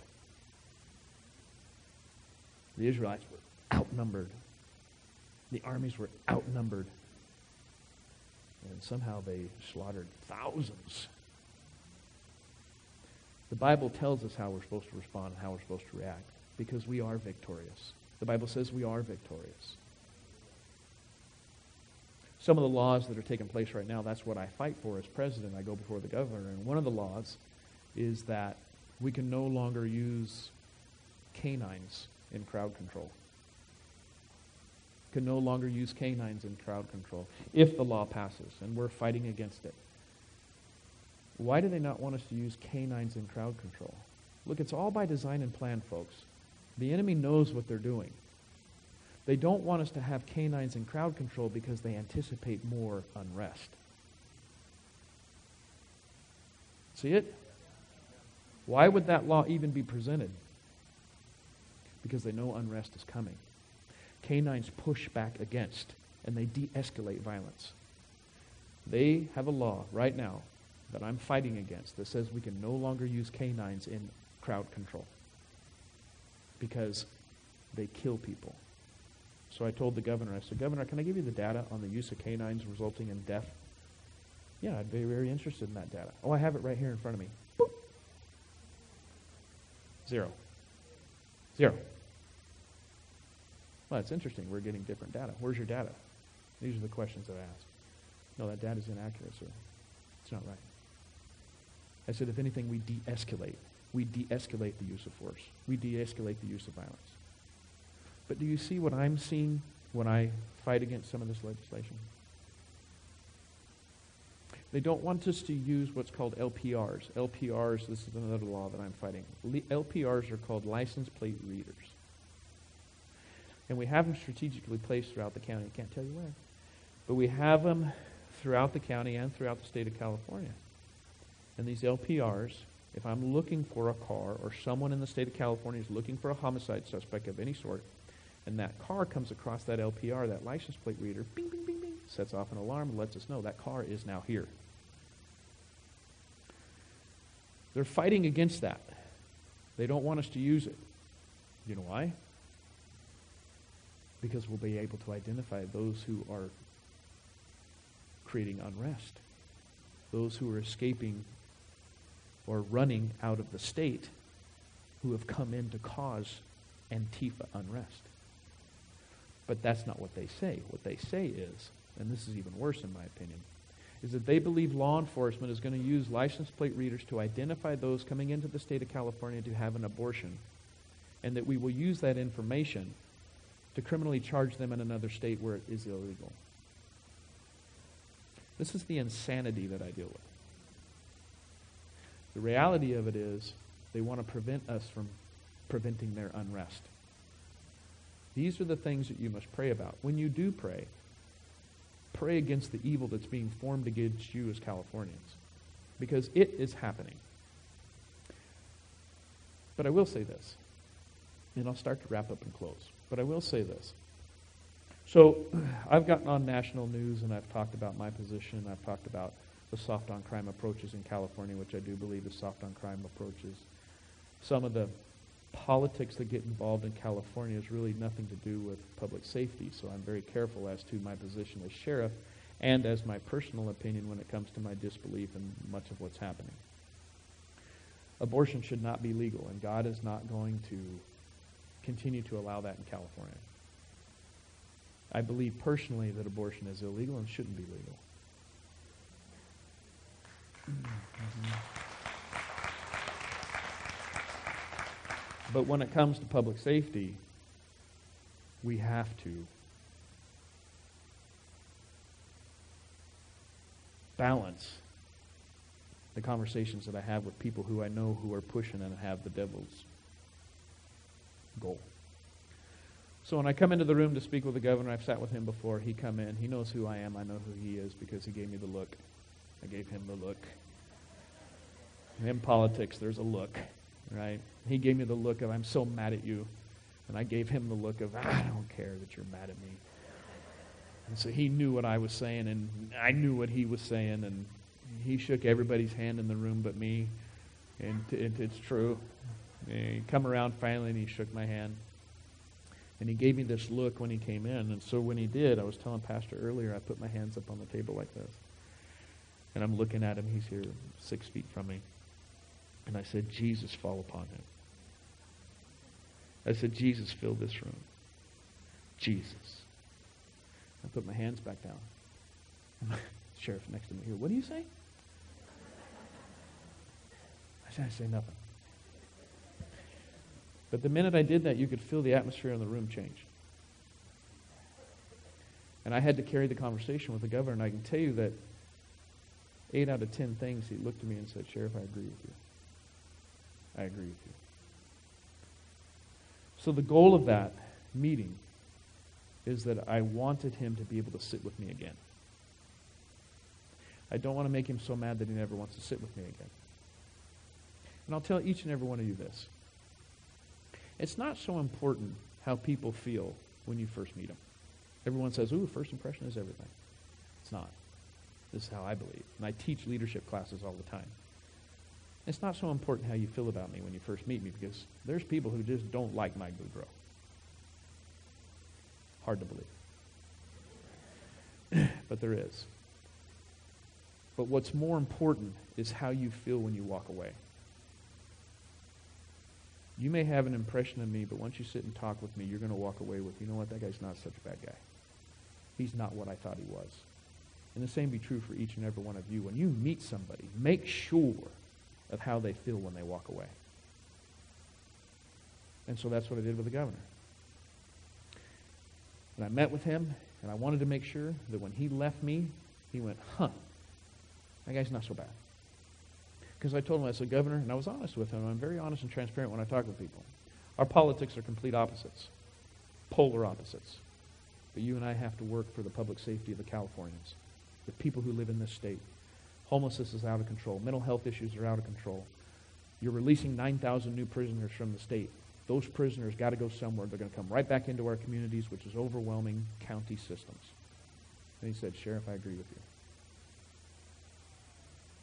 S2: The Israelites were outnumbered. The armies were outnumbered. And somehow they slaughtered thousands. The Bible tells us how we're supposed to respond and how we're supposed to react because we are victorious. The Bible says we are victorious. Some of the laws that are taking place right now, that's what I fight for as president. I go before the governor, and one of the laws is that we can no longer use canines in crowd control. Can no longer use canines in crowd control if the law passes, and we're fighting against it. Why do they not want us to use canines in crowd control? Look, it's all by design and plan, folks. The enemy knows what they're doing. They don't want us to have canines in crowd control because they anticipate more unrest. See it? Why would that law even be presented? Because they know unrest is coming. Canines push back against, and they de-escalate violence. They have a law right now that I'm fighting against that says we can no longer use canines in crowd control because they kill people. So I told the governor, I said, Governor, can I give you the data on the use of canines resulting in death? Yeah, I'd be very interested in that data. Oh, I have it right here in front of me. Boop. 0. Well, it's interesting. We're getting different data. Where's your data? These are the questions that I asked. No, that data is inaccurate, sir. It's not right. I said, if anything, we de-escalate. We de-escalate the use of force. We de-escalate the use of violence. But do you see what I'm seeing when I fight against some of this legislation? They don't want us to use what's called LPRs. LPRs, this is another law that I'm fighting. LPRs are called license plate readers. And we have them strategically placed throughout the county. I can't tell you where. But we have them throughout the county and throughout the state of California. And these LPRs, if I'm looking for a car or someone in the state of California is looking for a homicide suspect of any sort, and that car comes across that LPR, that license plate reader, bing, bing, bing, bing, sets off an alarm and lets us know that car is now here. They're fighting against that. They don't want us to use it. You know why? because we'll be able to identify those who are creating unrest, those who are escaping or running out of the state, who have come in to cause Antifa unrest. But that's not what they say. What they say is, and this is even worse in my opinion, is that they believe law enforcement is going to use license plate readers to identify those coming into the state of California to have an abortion, and that we will use that information to criminally charge them in another state where it is illegal. This is the insanity that I deal with. The reality of it is they want to prevent us from preventing their unrest. These are the things that you must pray about. When you do pray, pray against the evil that's being formed against you as Californians, because it is happening. But I will say this, and I'll start to wrap up and close, but I will say this. So I've gotten on national news and I've talked about my position. I've talked about the soft on crime approaches in California, which I do believe is soft on crime approaches. Some of the politics that get involved in California has really nothing to do with public safety, so I'm very careful as to my position as sheriff and as my personal opinion when it comes to my disbelief in much of what's happening. Abortion should not be legal, and God is not going to continue to allow that in California. I believe personally that abortion is illegal and shouldn't be legal. But when it comes to public safety, we have to balance the conversations that I have with people who I know who are pushing and have the devil's goal. So when I come into the room to speak with the governor, I've sat with him before. He come in. He knows who I am. I know who he is because he gave me the look. I gave him the look. In politics, there's a look, right? He gave me the look of, I'm so mad at you. And I gave him the look of, I don't care that you're mad at me. And so he knew what I was saying, and I knew what he was saying, and he shook everybody's hand in the room but me. And it's true. And he come around finally, and he shook my hand. And he gave me this look when he came in. And so when he did, I was telling Pastor earlier, I put my hands up on the table like this. And I'm looking at him. He's here 6 feet from me. And I said, Jesus, fall upon him. I said, Jesus, fill this room. Jesus. I put my hands back down. And the sheriff next to me here, what do you say? I say nothing. But the minute I did that, you could feel the atmosphere in the room change. And I had to carry the conversation with the governor, and I can tell you that 8 out of 10 things, he looked at me and said, Sheriff, I agree with you. I agree with you. So the goal of that meeting is that I wanted him to be able to sit with me again. I don't want to make him so mad that he never wants to sit with me again. And I'll tell each and every one of you this. It's not so important how people feel when you first meet them. Everyone says, ooh, first impression is everything. It's not. This is how I believe. And I teach leadership classes all the time. It's not so important how you feel about me when you first meet me, because there's people who just don't like my Goudreau. Hard to believe. But there is. But what's more important is how you feel when you walk away. You may have an impression of me, but once you sit and talk with me, you're going to walk away with, you know what, that guy's not such a bad guy. He's not what I thought he was. And the same be true for each and every one of you. When you meet somebody, make sure of how they feel when they walk away. And so that's what I did with the governor. And I met with him, and I wanted to make sure that when he left me, he went, that guy's not so bad. Because I told him, I said, Governor, and I was honest with him. I'm very honest and transparent when I talk with people. Our politics are complete opposites, polar opposites. But you and I have to work for the public safety of the Californians, the people who live in this state. Homelessness is out of control. Mental health issues are out of control. You're releasing 9,000 new prisoners from the state. Those prisoners got to go somewhere. They're going to come right back into our communities, which is overwhelming county systems. And he said, Sheriff, I agree with you.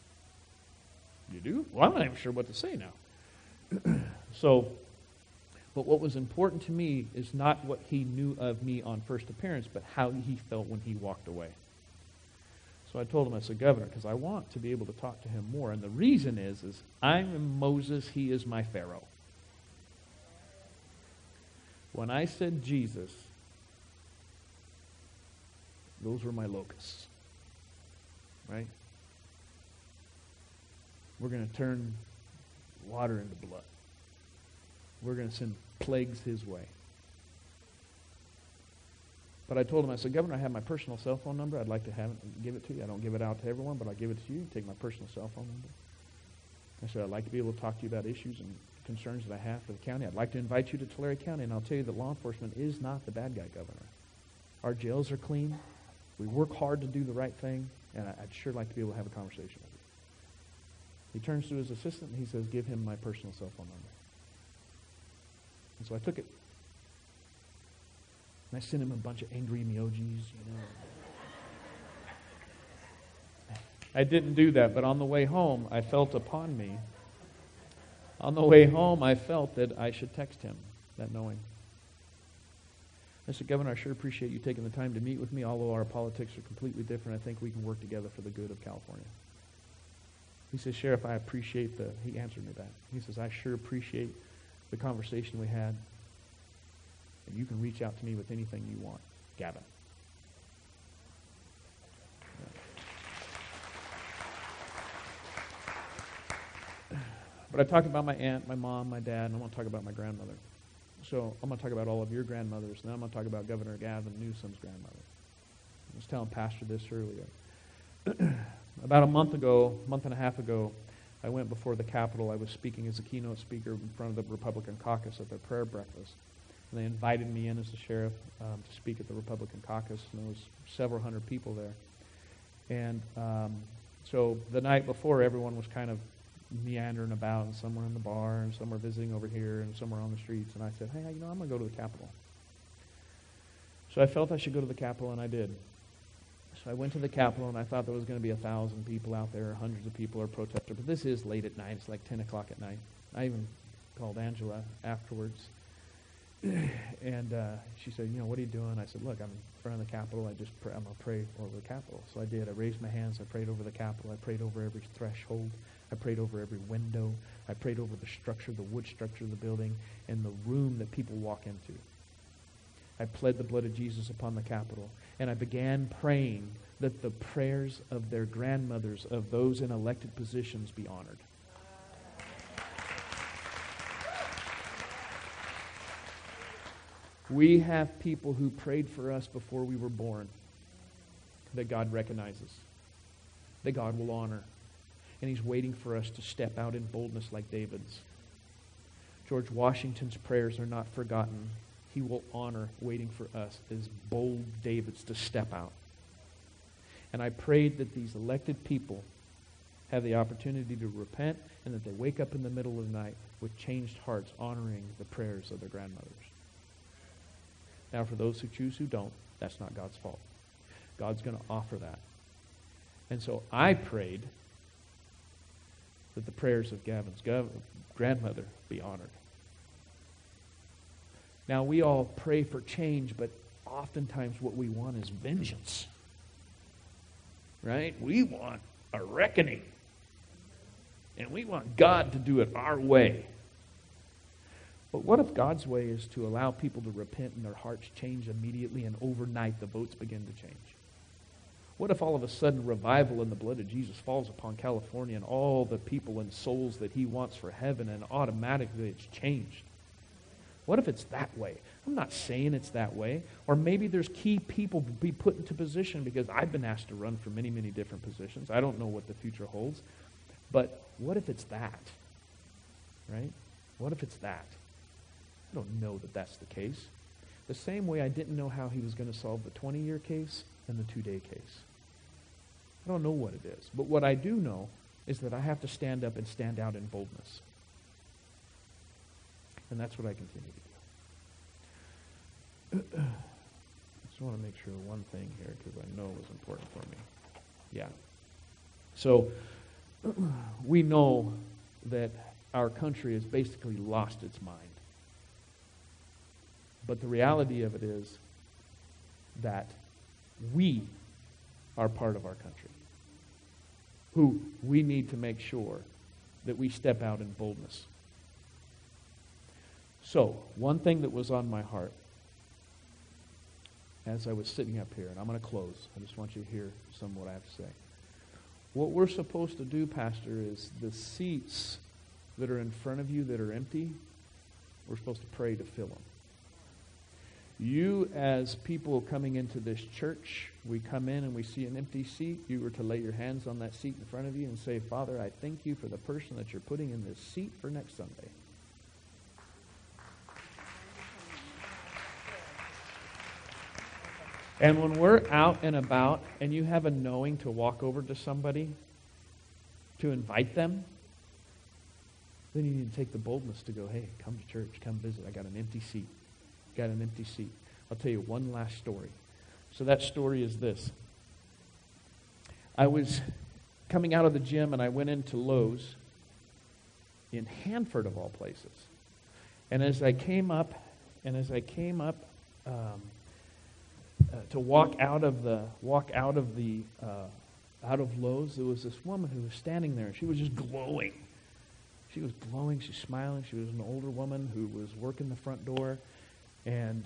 S2: You do? Well, I'm not even sure what to say now. So But what was important to me is not what he knew of me on first appearance, but how he felt when he walked away. So I told him, I said, Governor, because I want to be able to talk to him more. And the reason is I'm Moses, he is my Pharaoh. When I said Jesus, those were my locusts. Right? We're going to turn water into blood. We're going to send plagues his way. But I told him, I said, Governor, I have my personal cell phone number. I'd like to give it to you. I don't give it out to everyone, but I'll give it to you. Take my personal cell phone number. I said, I'd like to be able to talk to you about issues and concerns that I have for the county. I'd like to invite you to Tulare County, and I'll tell you that law enforcement is not the bad guy, Governor. Our jails are clean. We work hard to do the right thing, and I'd sure like to be able to have a conversation with you. He turns to his assistant, and he says, give him my personal cell phone number. And so I took it. And I sent him a bunch of angry emojis, I didn't do that, but on the way home, I felt upon me. On the way home, I felt that I should text him, that knowing. I said, Governor, I sure appreciate you taking the time to meet with me. Although our politics are completely different, I think we can work together for the good of California. He says, Sheriff, I appreciate he answered me that. He says, I sure appreciate the conversation we had. And you can reach out to me with anything you want. Gavin. But I talked about my aunt, my mom, my dad, and I want to talk about my grandmother. So I'm going to talk about all of your grandmothers, and then I'm going to talk about Governor Gavin Newsom's grandmother. I was telling Pastor this earlier. About a month and a half ago, I went before the Capitol. I was speaking as a keynote speaker in front of the Republican caucus at their prayer breakfast. And they invited me in as the sheriff to speak at the Republican caucus, and there was several hundred people there. And so the night before, everyone was kind of meandering about, and some were in the bar, and some were visiting over here, and some were on the streets. And I said, hey, I'm going to go to the Capitol. So I felt I should go to the Capitol, and I did. So I went to the Capitol, and I thought there was going to be 1,000 people out there, hundreds of people are protesting. But this is late at night. It's like 10 o'clock at night. I even called Angela afterwards. And she said, what are you doing? I said, look, I'm in front of the Capitol. I'm going to pray over the Capitol. So I did. I raised my hands. I prayed over the Capitol. I prayed over every threshold. I prayed over every window. I prayed over the structure, the wood structure of the building, and the room that people walk into. I pled the blood of Jesus upon the Capitol, and I began praying that the prayers of their grandmothers, of those in elected positions, be honored. We have people who prayed for us before we were born that God recognizes, that God will honor. And He's waiting for us to step out in boldness like David's. George Washington's prayers are not forgotten. He will honor waiting for us as bold Davids to step out. And I prayed that these elected people have the opportunity to repent and that they wake up in the middle of the night with changed hearts honoring the prayers of their grandmothers. Now, for those who choose who don't, that's not God's fault. God's going to offer that. And so I prayed that the prayers of Gavin's grandmother be honored. Now, we all pray for change, but oftentimes what we want is vengeance. Right? We want a reckoning. And we want God to do it our way. But what if God's way is to allow people to repent and their hearts change immediately, and overnight the votes begin to change? What if all of a sudden revival in the blood of Jesus falls upon California and all the people and souls that He wants for heaven, and automatically it's changed? What if it's that way? I'm not saying it's that way. Or maybe there's key people to be put into position, because I've been asked to run for many, many different positions. I don't know what the future holds. But what if it's that? Right? What if it's that? I don't know that that's the case. The same way I didn't know how He was going to solve the 20-year case and the 2-day case. I don't know what it is. But what I do know is that I have to stand up and stand out in boldness. And that's what I continue to do. I just want to make sure one thing here, because I know it was important for me. Yeah. So, we know that our country has basically lost its mind. But the reality of it is that we are part of our country, who we need to make sure that we step out in boldness. So, one thing that was on my heart as I was sitting up here, and I'm going to close. I just want you to hear some of what I have to say. What we're supposed to do, Pastor, is the seats that are in front of you that are empty, we're supposed to pray to fill them. You, as people coming into this church, we come in and we see an empty seat. You were to lay your hands on that seat in front of you and say, Father, I thank you for the person that you're putting in this seat for next Sunday. And when we're out and about and you have a knowing to walk over to somebody, to invite them, then you need to take the boldness to go, hey, come to church, come visit. I got an empty seat. Got an empty seat. I'll tell you one last story. So that story is this. I was coming out of the gym and I went into Lowe's in Hanford of all places. And as I came up to walk out of Lowe's, there was this woman who was standing there. She was just glowing. She was glowing. She's smiling. She was an older woman who was working the front door. And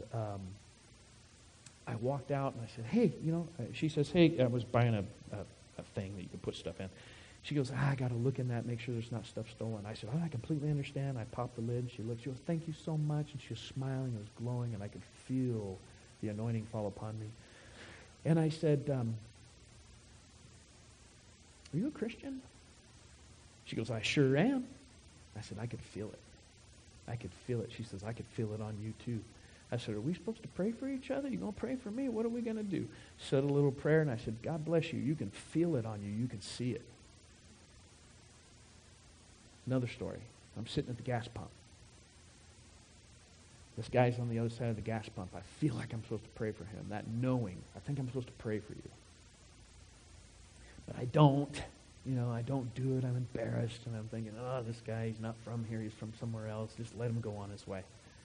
S2: I walked out and I said, hey, she says, hey, I was buying a thing that you can put stuff in. She goes, I got to look in that, make sure there's not stuff stolen. I said, I completely understand. I popped the lid. She looked. She goes, thank you so much. And she was smiling. It was glowing, and I could feel the anointing fall upon me. And I said, are you a Christian? She goes, I sure am. I said, I could feel it. I could feel it. She says, I could feel it on you too. I said, are we supposed to pray for each other? You going to pray for me? What are we going to do? Said a little prayer, and I said, God bless you. You can feel it on you. You can see it. Another story. I'm sitting at the gas pump. This guy's on the other side of the gas pump. I feel like I'm supposed to pray for him. That knowing, I think I'm supposed to pray for you. But I don't. I don't do it. I'm embarrassed. And I'm thinking, this guy, he's not from here. He's from somewhere else. Just let him go on his way.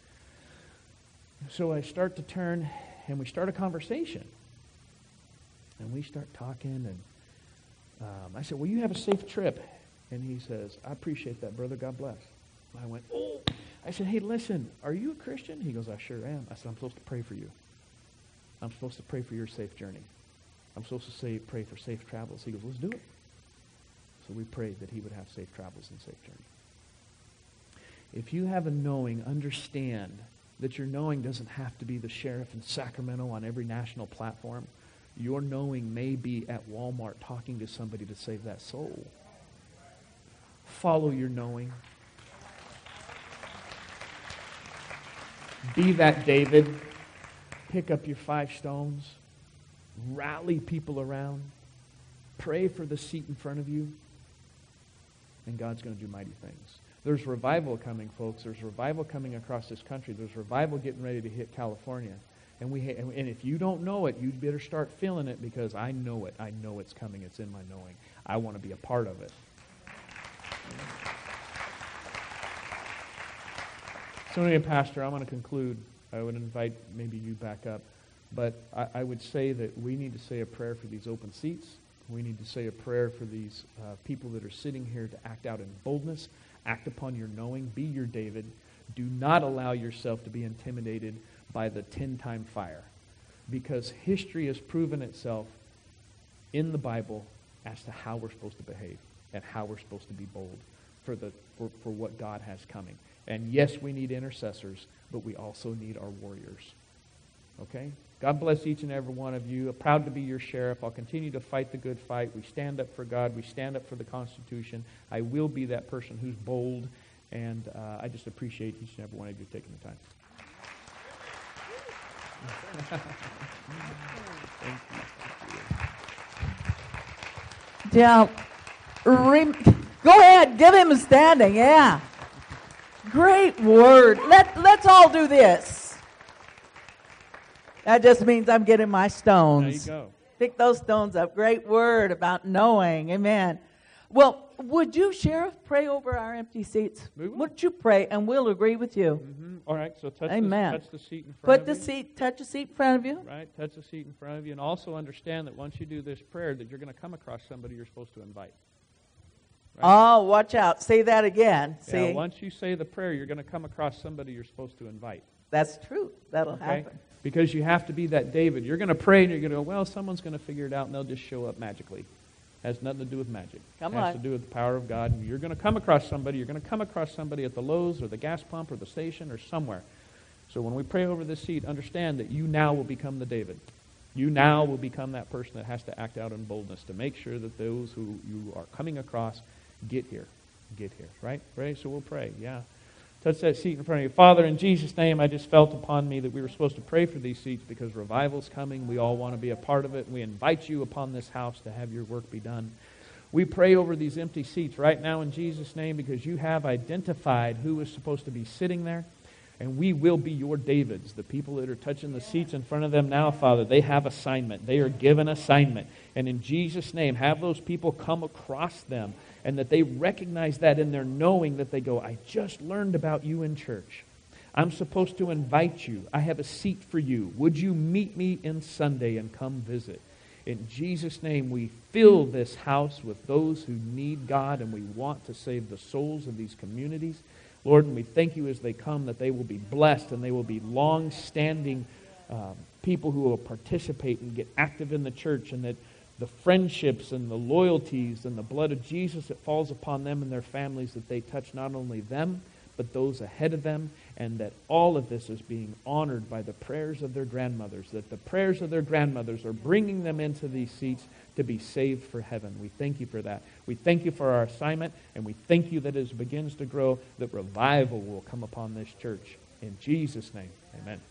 S2: So I start to turn, and we start a conversation. And we start talking, and I said, well, you have a safe trip. And he says, I appreciate that, brother. God bless. And I went, oh. I said, hey, listen, are you a Christian? He goes, I sure am. I said, I'm supposed to pray for you. I'm supposed to pray for your safe journey. I'm supposed to pray for safe travels. He goes, let's do it. So we prayed that he would have safe travels and safe journey. If you have a knowing, understand that your knowing doesn't have to be the sheriff in Sacramento on every national platform. Your knowing may be at Walmart talking to somebody to save that soul. Follow your knowing. Be that David. Pick up your 5 stones. Rally people around. Pray for the seat in front of you. And God's going to do mighty things. There's revival coming, folks. There's revival coming across this country. There's revival getting ready to hit California. And if you don't know it, you'd better start feeling it, because I know it. I know it's coming. It's in my knowing. I want to be a part of it. So anyway, Pastor, I'm going to conclude. I would invite maybe you back up. But I would say that we need to say a prayer for these open seats. We need to say a prayer for these people that are sitting here to act out in boldness, act upon your knowing, be your David. Do not allow yourself to be intimidated by the 10-time fire, because history has proven itself in the Bible as to how we're supposed to behave and how we're supposed to be bold for what God has coming. And yes, we need intercessors, but we also need our warriors. Okay? God bless each and every one of you. I'm proud to be your sheriff. I'll continue to fight the good fight. We stand up for God. We stand up for the Constitution. I will be that person who's bold, and I just appreciate each and every one of you taking the time. Thank you.
S1: Yeah. Go ahead. Give him a standing. Yeah. Great word. Let's all do this. That just means I'm getting my stones.
S2: There you go.
S1: Pick those stones up. Great word about knowing. Amen. Well, Would you, Sheriff, pray over our empty seats?
S2: We will.
S1: Would you pray, and we'll agree with you.
S2: Mm-hmm. All right, so touch the seat in front
S1: Put
S2: of
S1: the
S2: you.
S1: seat, touch the seat in front of you.
S2: Right, touch the seat in front of you. And also understand that once you do this prayer, that you're going to come across somebody you're supposed to invite. Right?
S1: Oh, watch out. Say that again.
S2: Yeah,
S1: See?
S2: once you say the prayer, you're going to come across somebody you're supposed to invite.
S1: That's true. That'll happen.
S2: Because you have to be that David. You're going to pray and you're going to go, well, someone's going to figure it out and they'll just show up magically. Has nothing to do with magic.
S1: Come
S2: It has
S1: on.
S2: to do with the power of God. And you're going to come across somebody. You're going to come across somebody at the Lowe's or the gas pump or the station or somewhere. So when we pray over this seat, understand that you now will become the David. You now will become that person that has to act out in boldness to make sure that those who you are coming across get here. Get here, right? Pray, so we'll pray, yeah. Touch that seat in front of you. Father, in Jesus' name, I just felt upon me that we were supposed to pray for these seats because revival's coming. We all want to be a part of it. We invite you upon this house to have your work be done. We pray over these empty seats right now in Jesus' name because you have identified who is supposed to be sitting there. And we will be your Davids. The people that are touching the seats in front of them now, Father, they have assignment. They are given assignment. And in Jesus' name, have those people come across them and that they recognize that in their knowing that they go, I just learned about you in church. I'm supposed to invite you. I have a seat for you. Would you meet me in Sunday and come visit? In Jesus' name, we fill this house with those who need God and we want to save the souls of these communities. Lord, and we thank you as they come that they will be blessed and they will be long-standing people who will participate and get active in the church, and that the friendships and the loyalties and the blood of Jesus that falls upon them and their families, that they touch not only them, but those ahead of them, and that all of this is being honored by the prayers of their grandmothers, that the prayers of their grandmothers are bringing them into these seats to be saved for heaven. We thank you for that. We thank you for our assignment, and we thank you that as it begins to grow, that revival will come upon this church. In Jesus' name, amen.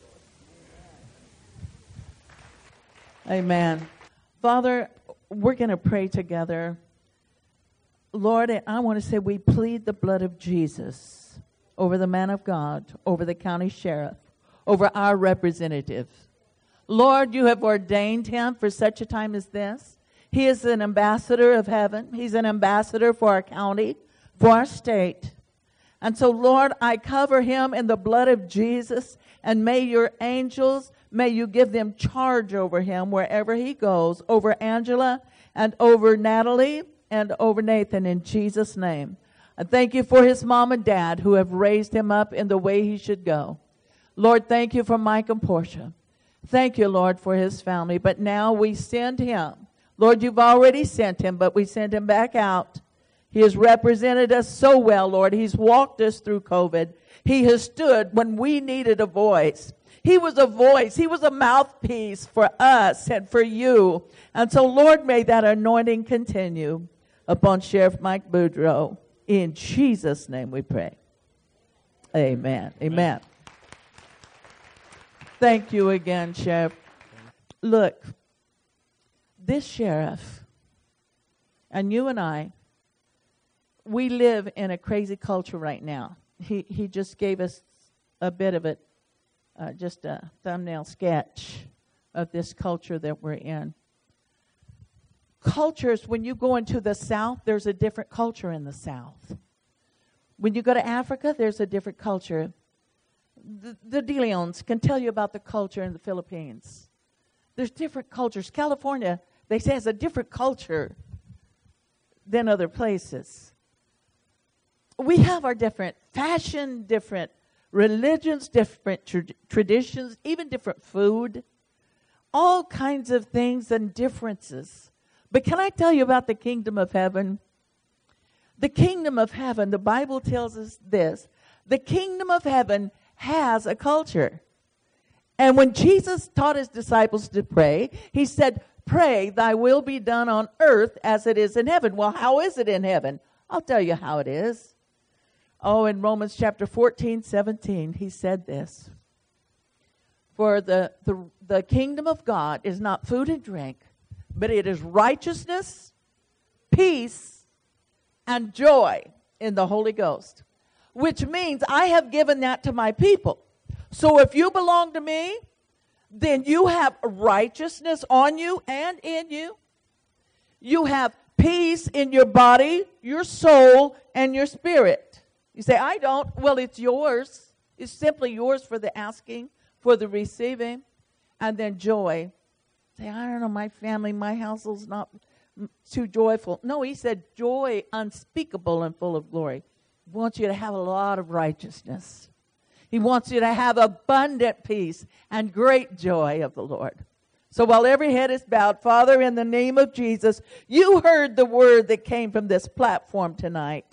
S1: Amen. Father, we're going to pray together. Lord, I want to say we plead the blood of Jesus over the man of God, over the county sheriff, over our representatives. Lord, you have ordained him for such a time as this. He is an ambassador of heaven. He's an ambassador for our county, for our state. And so, Lord, I cover him in the blood of Jesus, and may your angels, may you give them charge over him wherever he goes, over Angela and over Natalie and over Nathan, in Jesus' name. I thank you for his mom and dad who have raised him up in the way he should go. Lord, thank you for Mike and Portia. Thank you, Lord, for his family. But now we send him. Lord, you've already sent him, but we send him back out. He has represented us so well, Lord. He's walked us through COVID. He has stood when we needed a voice. He was a voice. He was a mouthpiece for us and for you. And so, Lord, may that anointing continue upon Sheriff Mike Boudreaux. In Jesus' name we pray. Amen. Amen. Thank you again, Sheriff. Look, this sheriff and you and I, we live in a crazy culture right now. He just gave us a bit of it, just a thumbnail sketch of this culture that we're in. Cultures, when you go into the South, there's a different culture in the South. When you go to Africa, there's a different culture. The De Leons can tell you about the culture in the Philippines. There's different cultures. California, they say, has a different culture than other places. We have our different fashion, different religions, different traditions, even different food, all kinds of things and differences. But can I tell you about the kingdom of heaven? The kingdom of heaven, the Bible tells us this. The kingdom of heaven has a culture. And when Jesus taught his disciples to pray, he said, pray, thy will be done on earth as it is in heaven. Well, how is it in heaven? I'll tell you how it is. Oh, in Romans chapter 14:17, he said this. For the kingdom of God is not food and drink, but it is righteousness, peace, and joy in the Holy Ghost. Which means I have given that to my people. So if you belong to me, then you have righteousness on you and in you. You have peace in your body, your soul, and your spirit. You say, I don't. Well, it's yours. It's simply yours for the asking, for the receiving. And then joy. Say, I don't know, my family, my household's not too joyful. No, he said joy unspeakable and full of glory. He wants you to have a lot of righteousness. He wants you to have abundant peace and great joy of the Lord. So while every head is bowed, Father, in the name of Jesus, you heard the word that came from this platform tonight.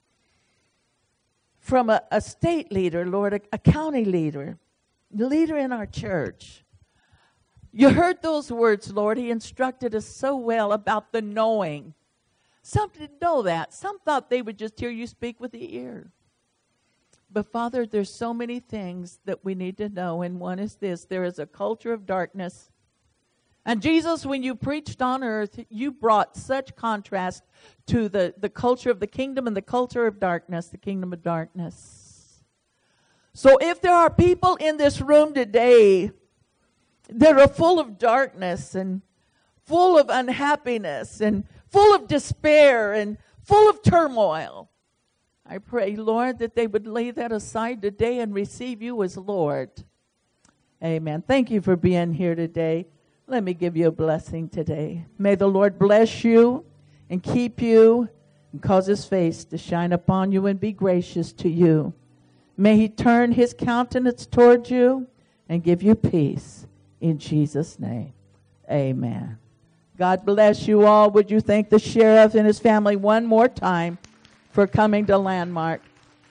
S1: From a state leader, Lord, a county leader, the leader in our church. You heard those words, Lord. He instructed us so well about the knowing. Some didn't know that. Some thought they would just hear you speak with the ear. But, Father, there's so many things that we need to know, and one is this. There is a culture of darkness. And, Jesus, when you preached on earth, you brought such contrast to the culture of the kingdom and the culture of darkness, the kingdom of darkness. So if there are people in this room today that are full of darkness and full of unhappiness and full of despair and full of turmoil, I pray, Lord, that they would lay that aside today and receive you as Lord. Amen. Thank you for being here today. Let me give you a blessing today. May the Lord bless you and keep you and cause his face to shine upon you and be gracious to you. May he turn his countenance toward you and give you peace. In Jesus' name, amen. God bless you all. Would you thank the sheriff and his family one more time for coming to Landmark?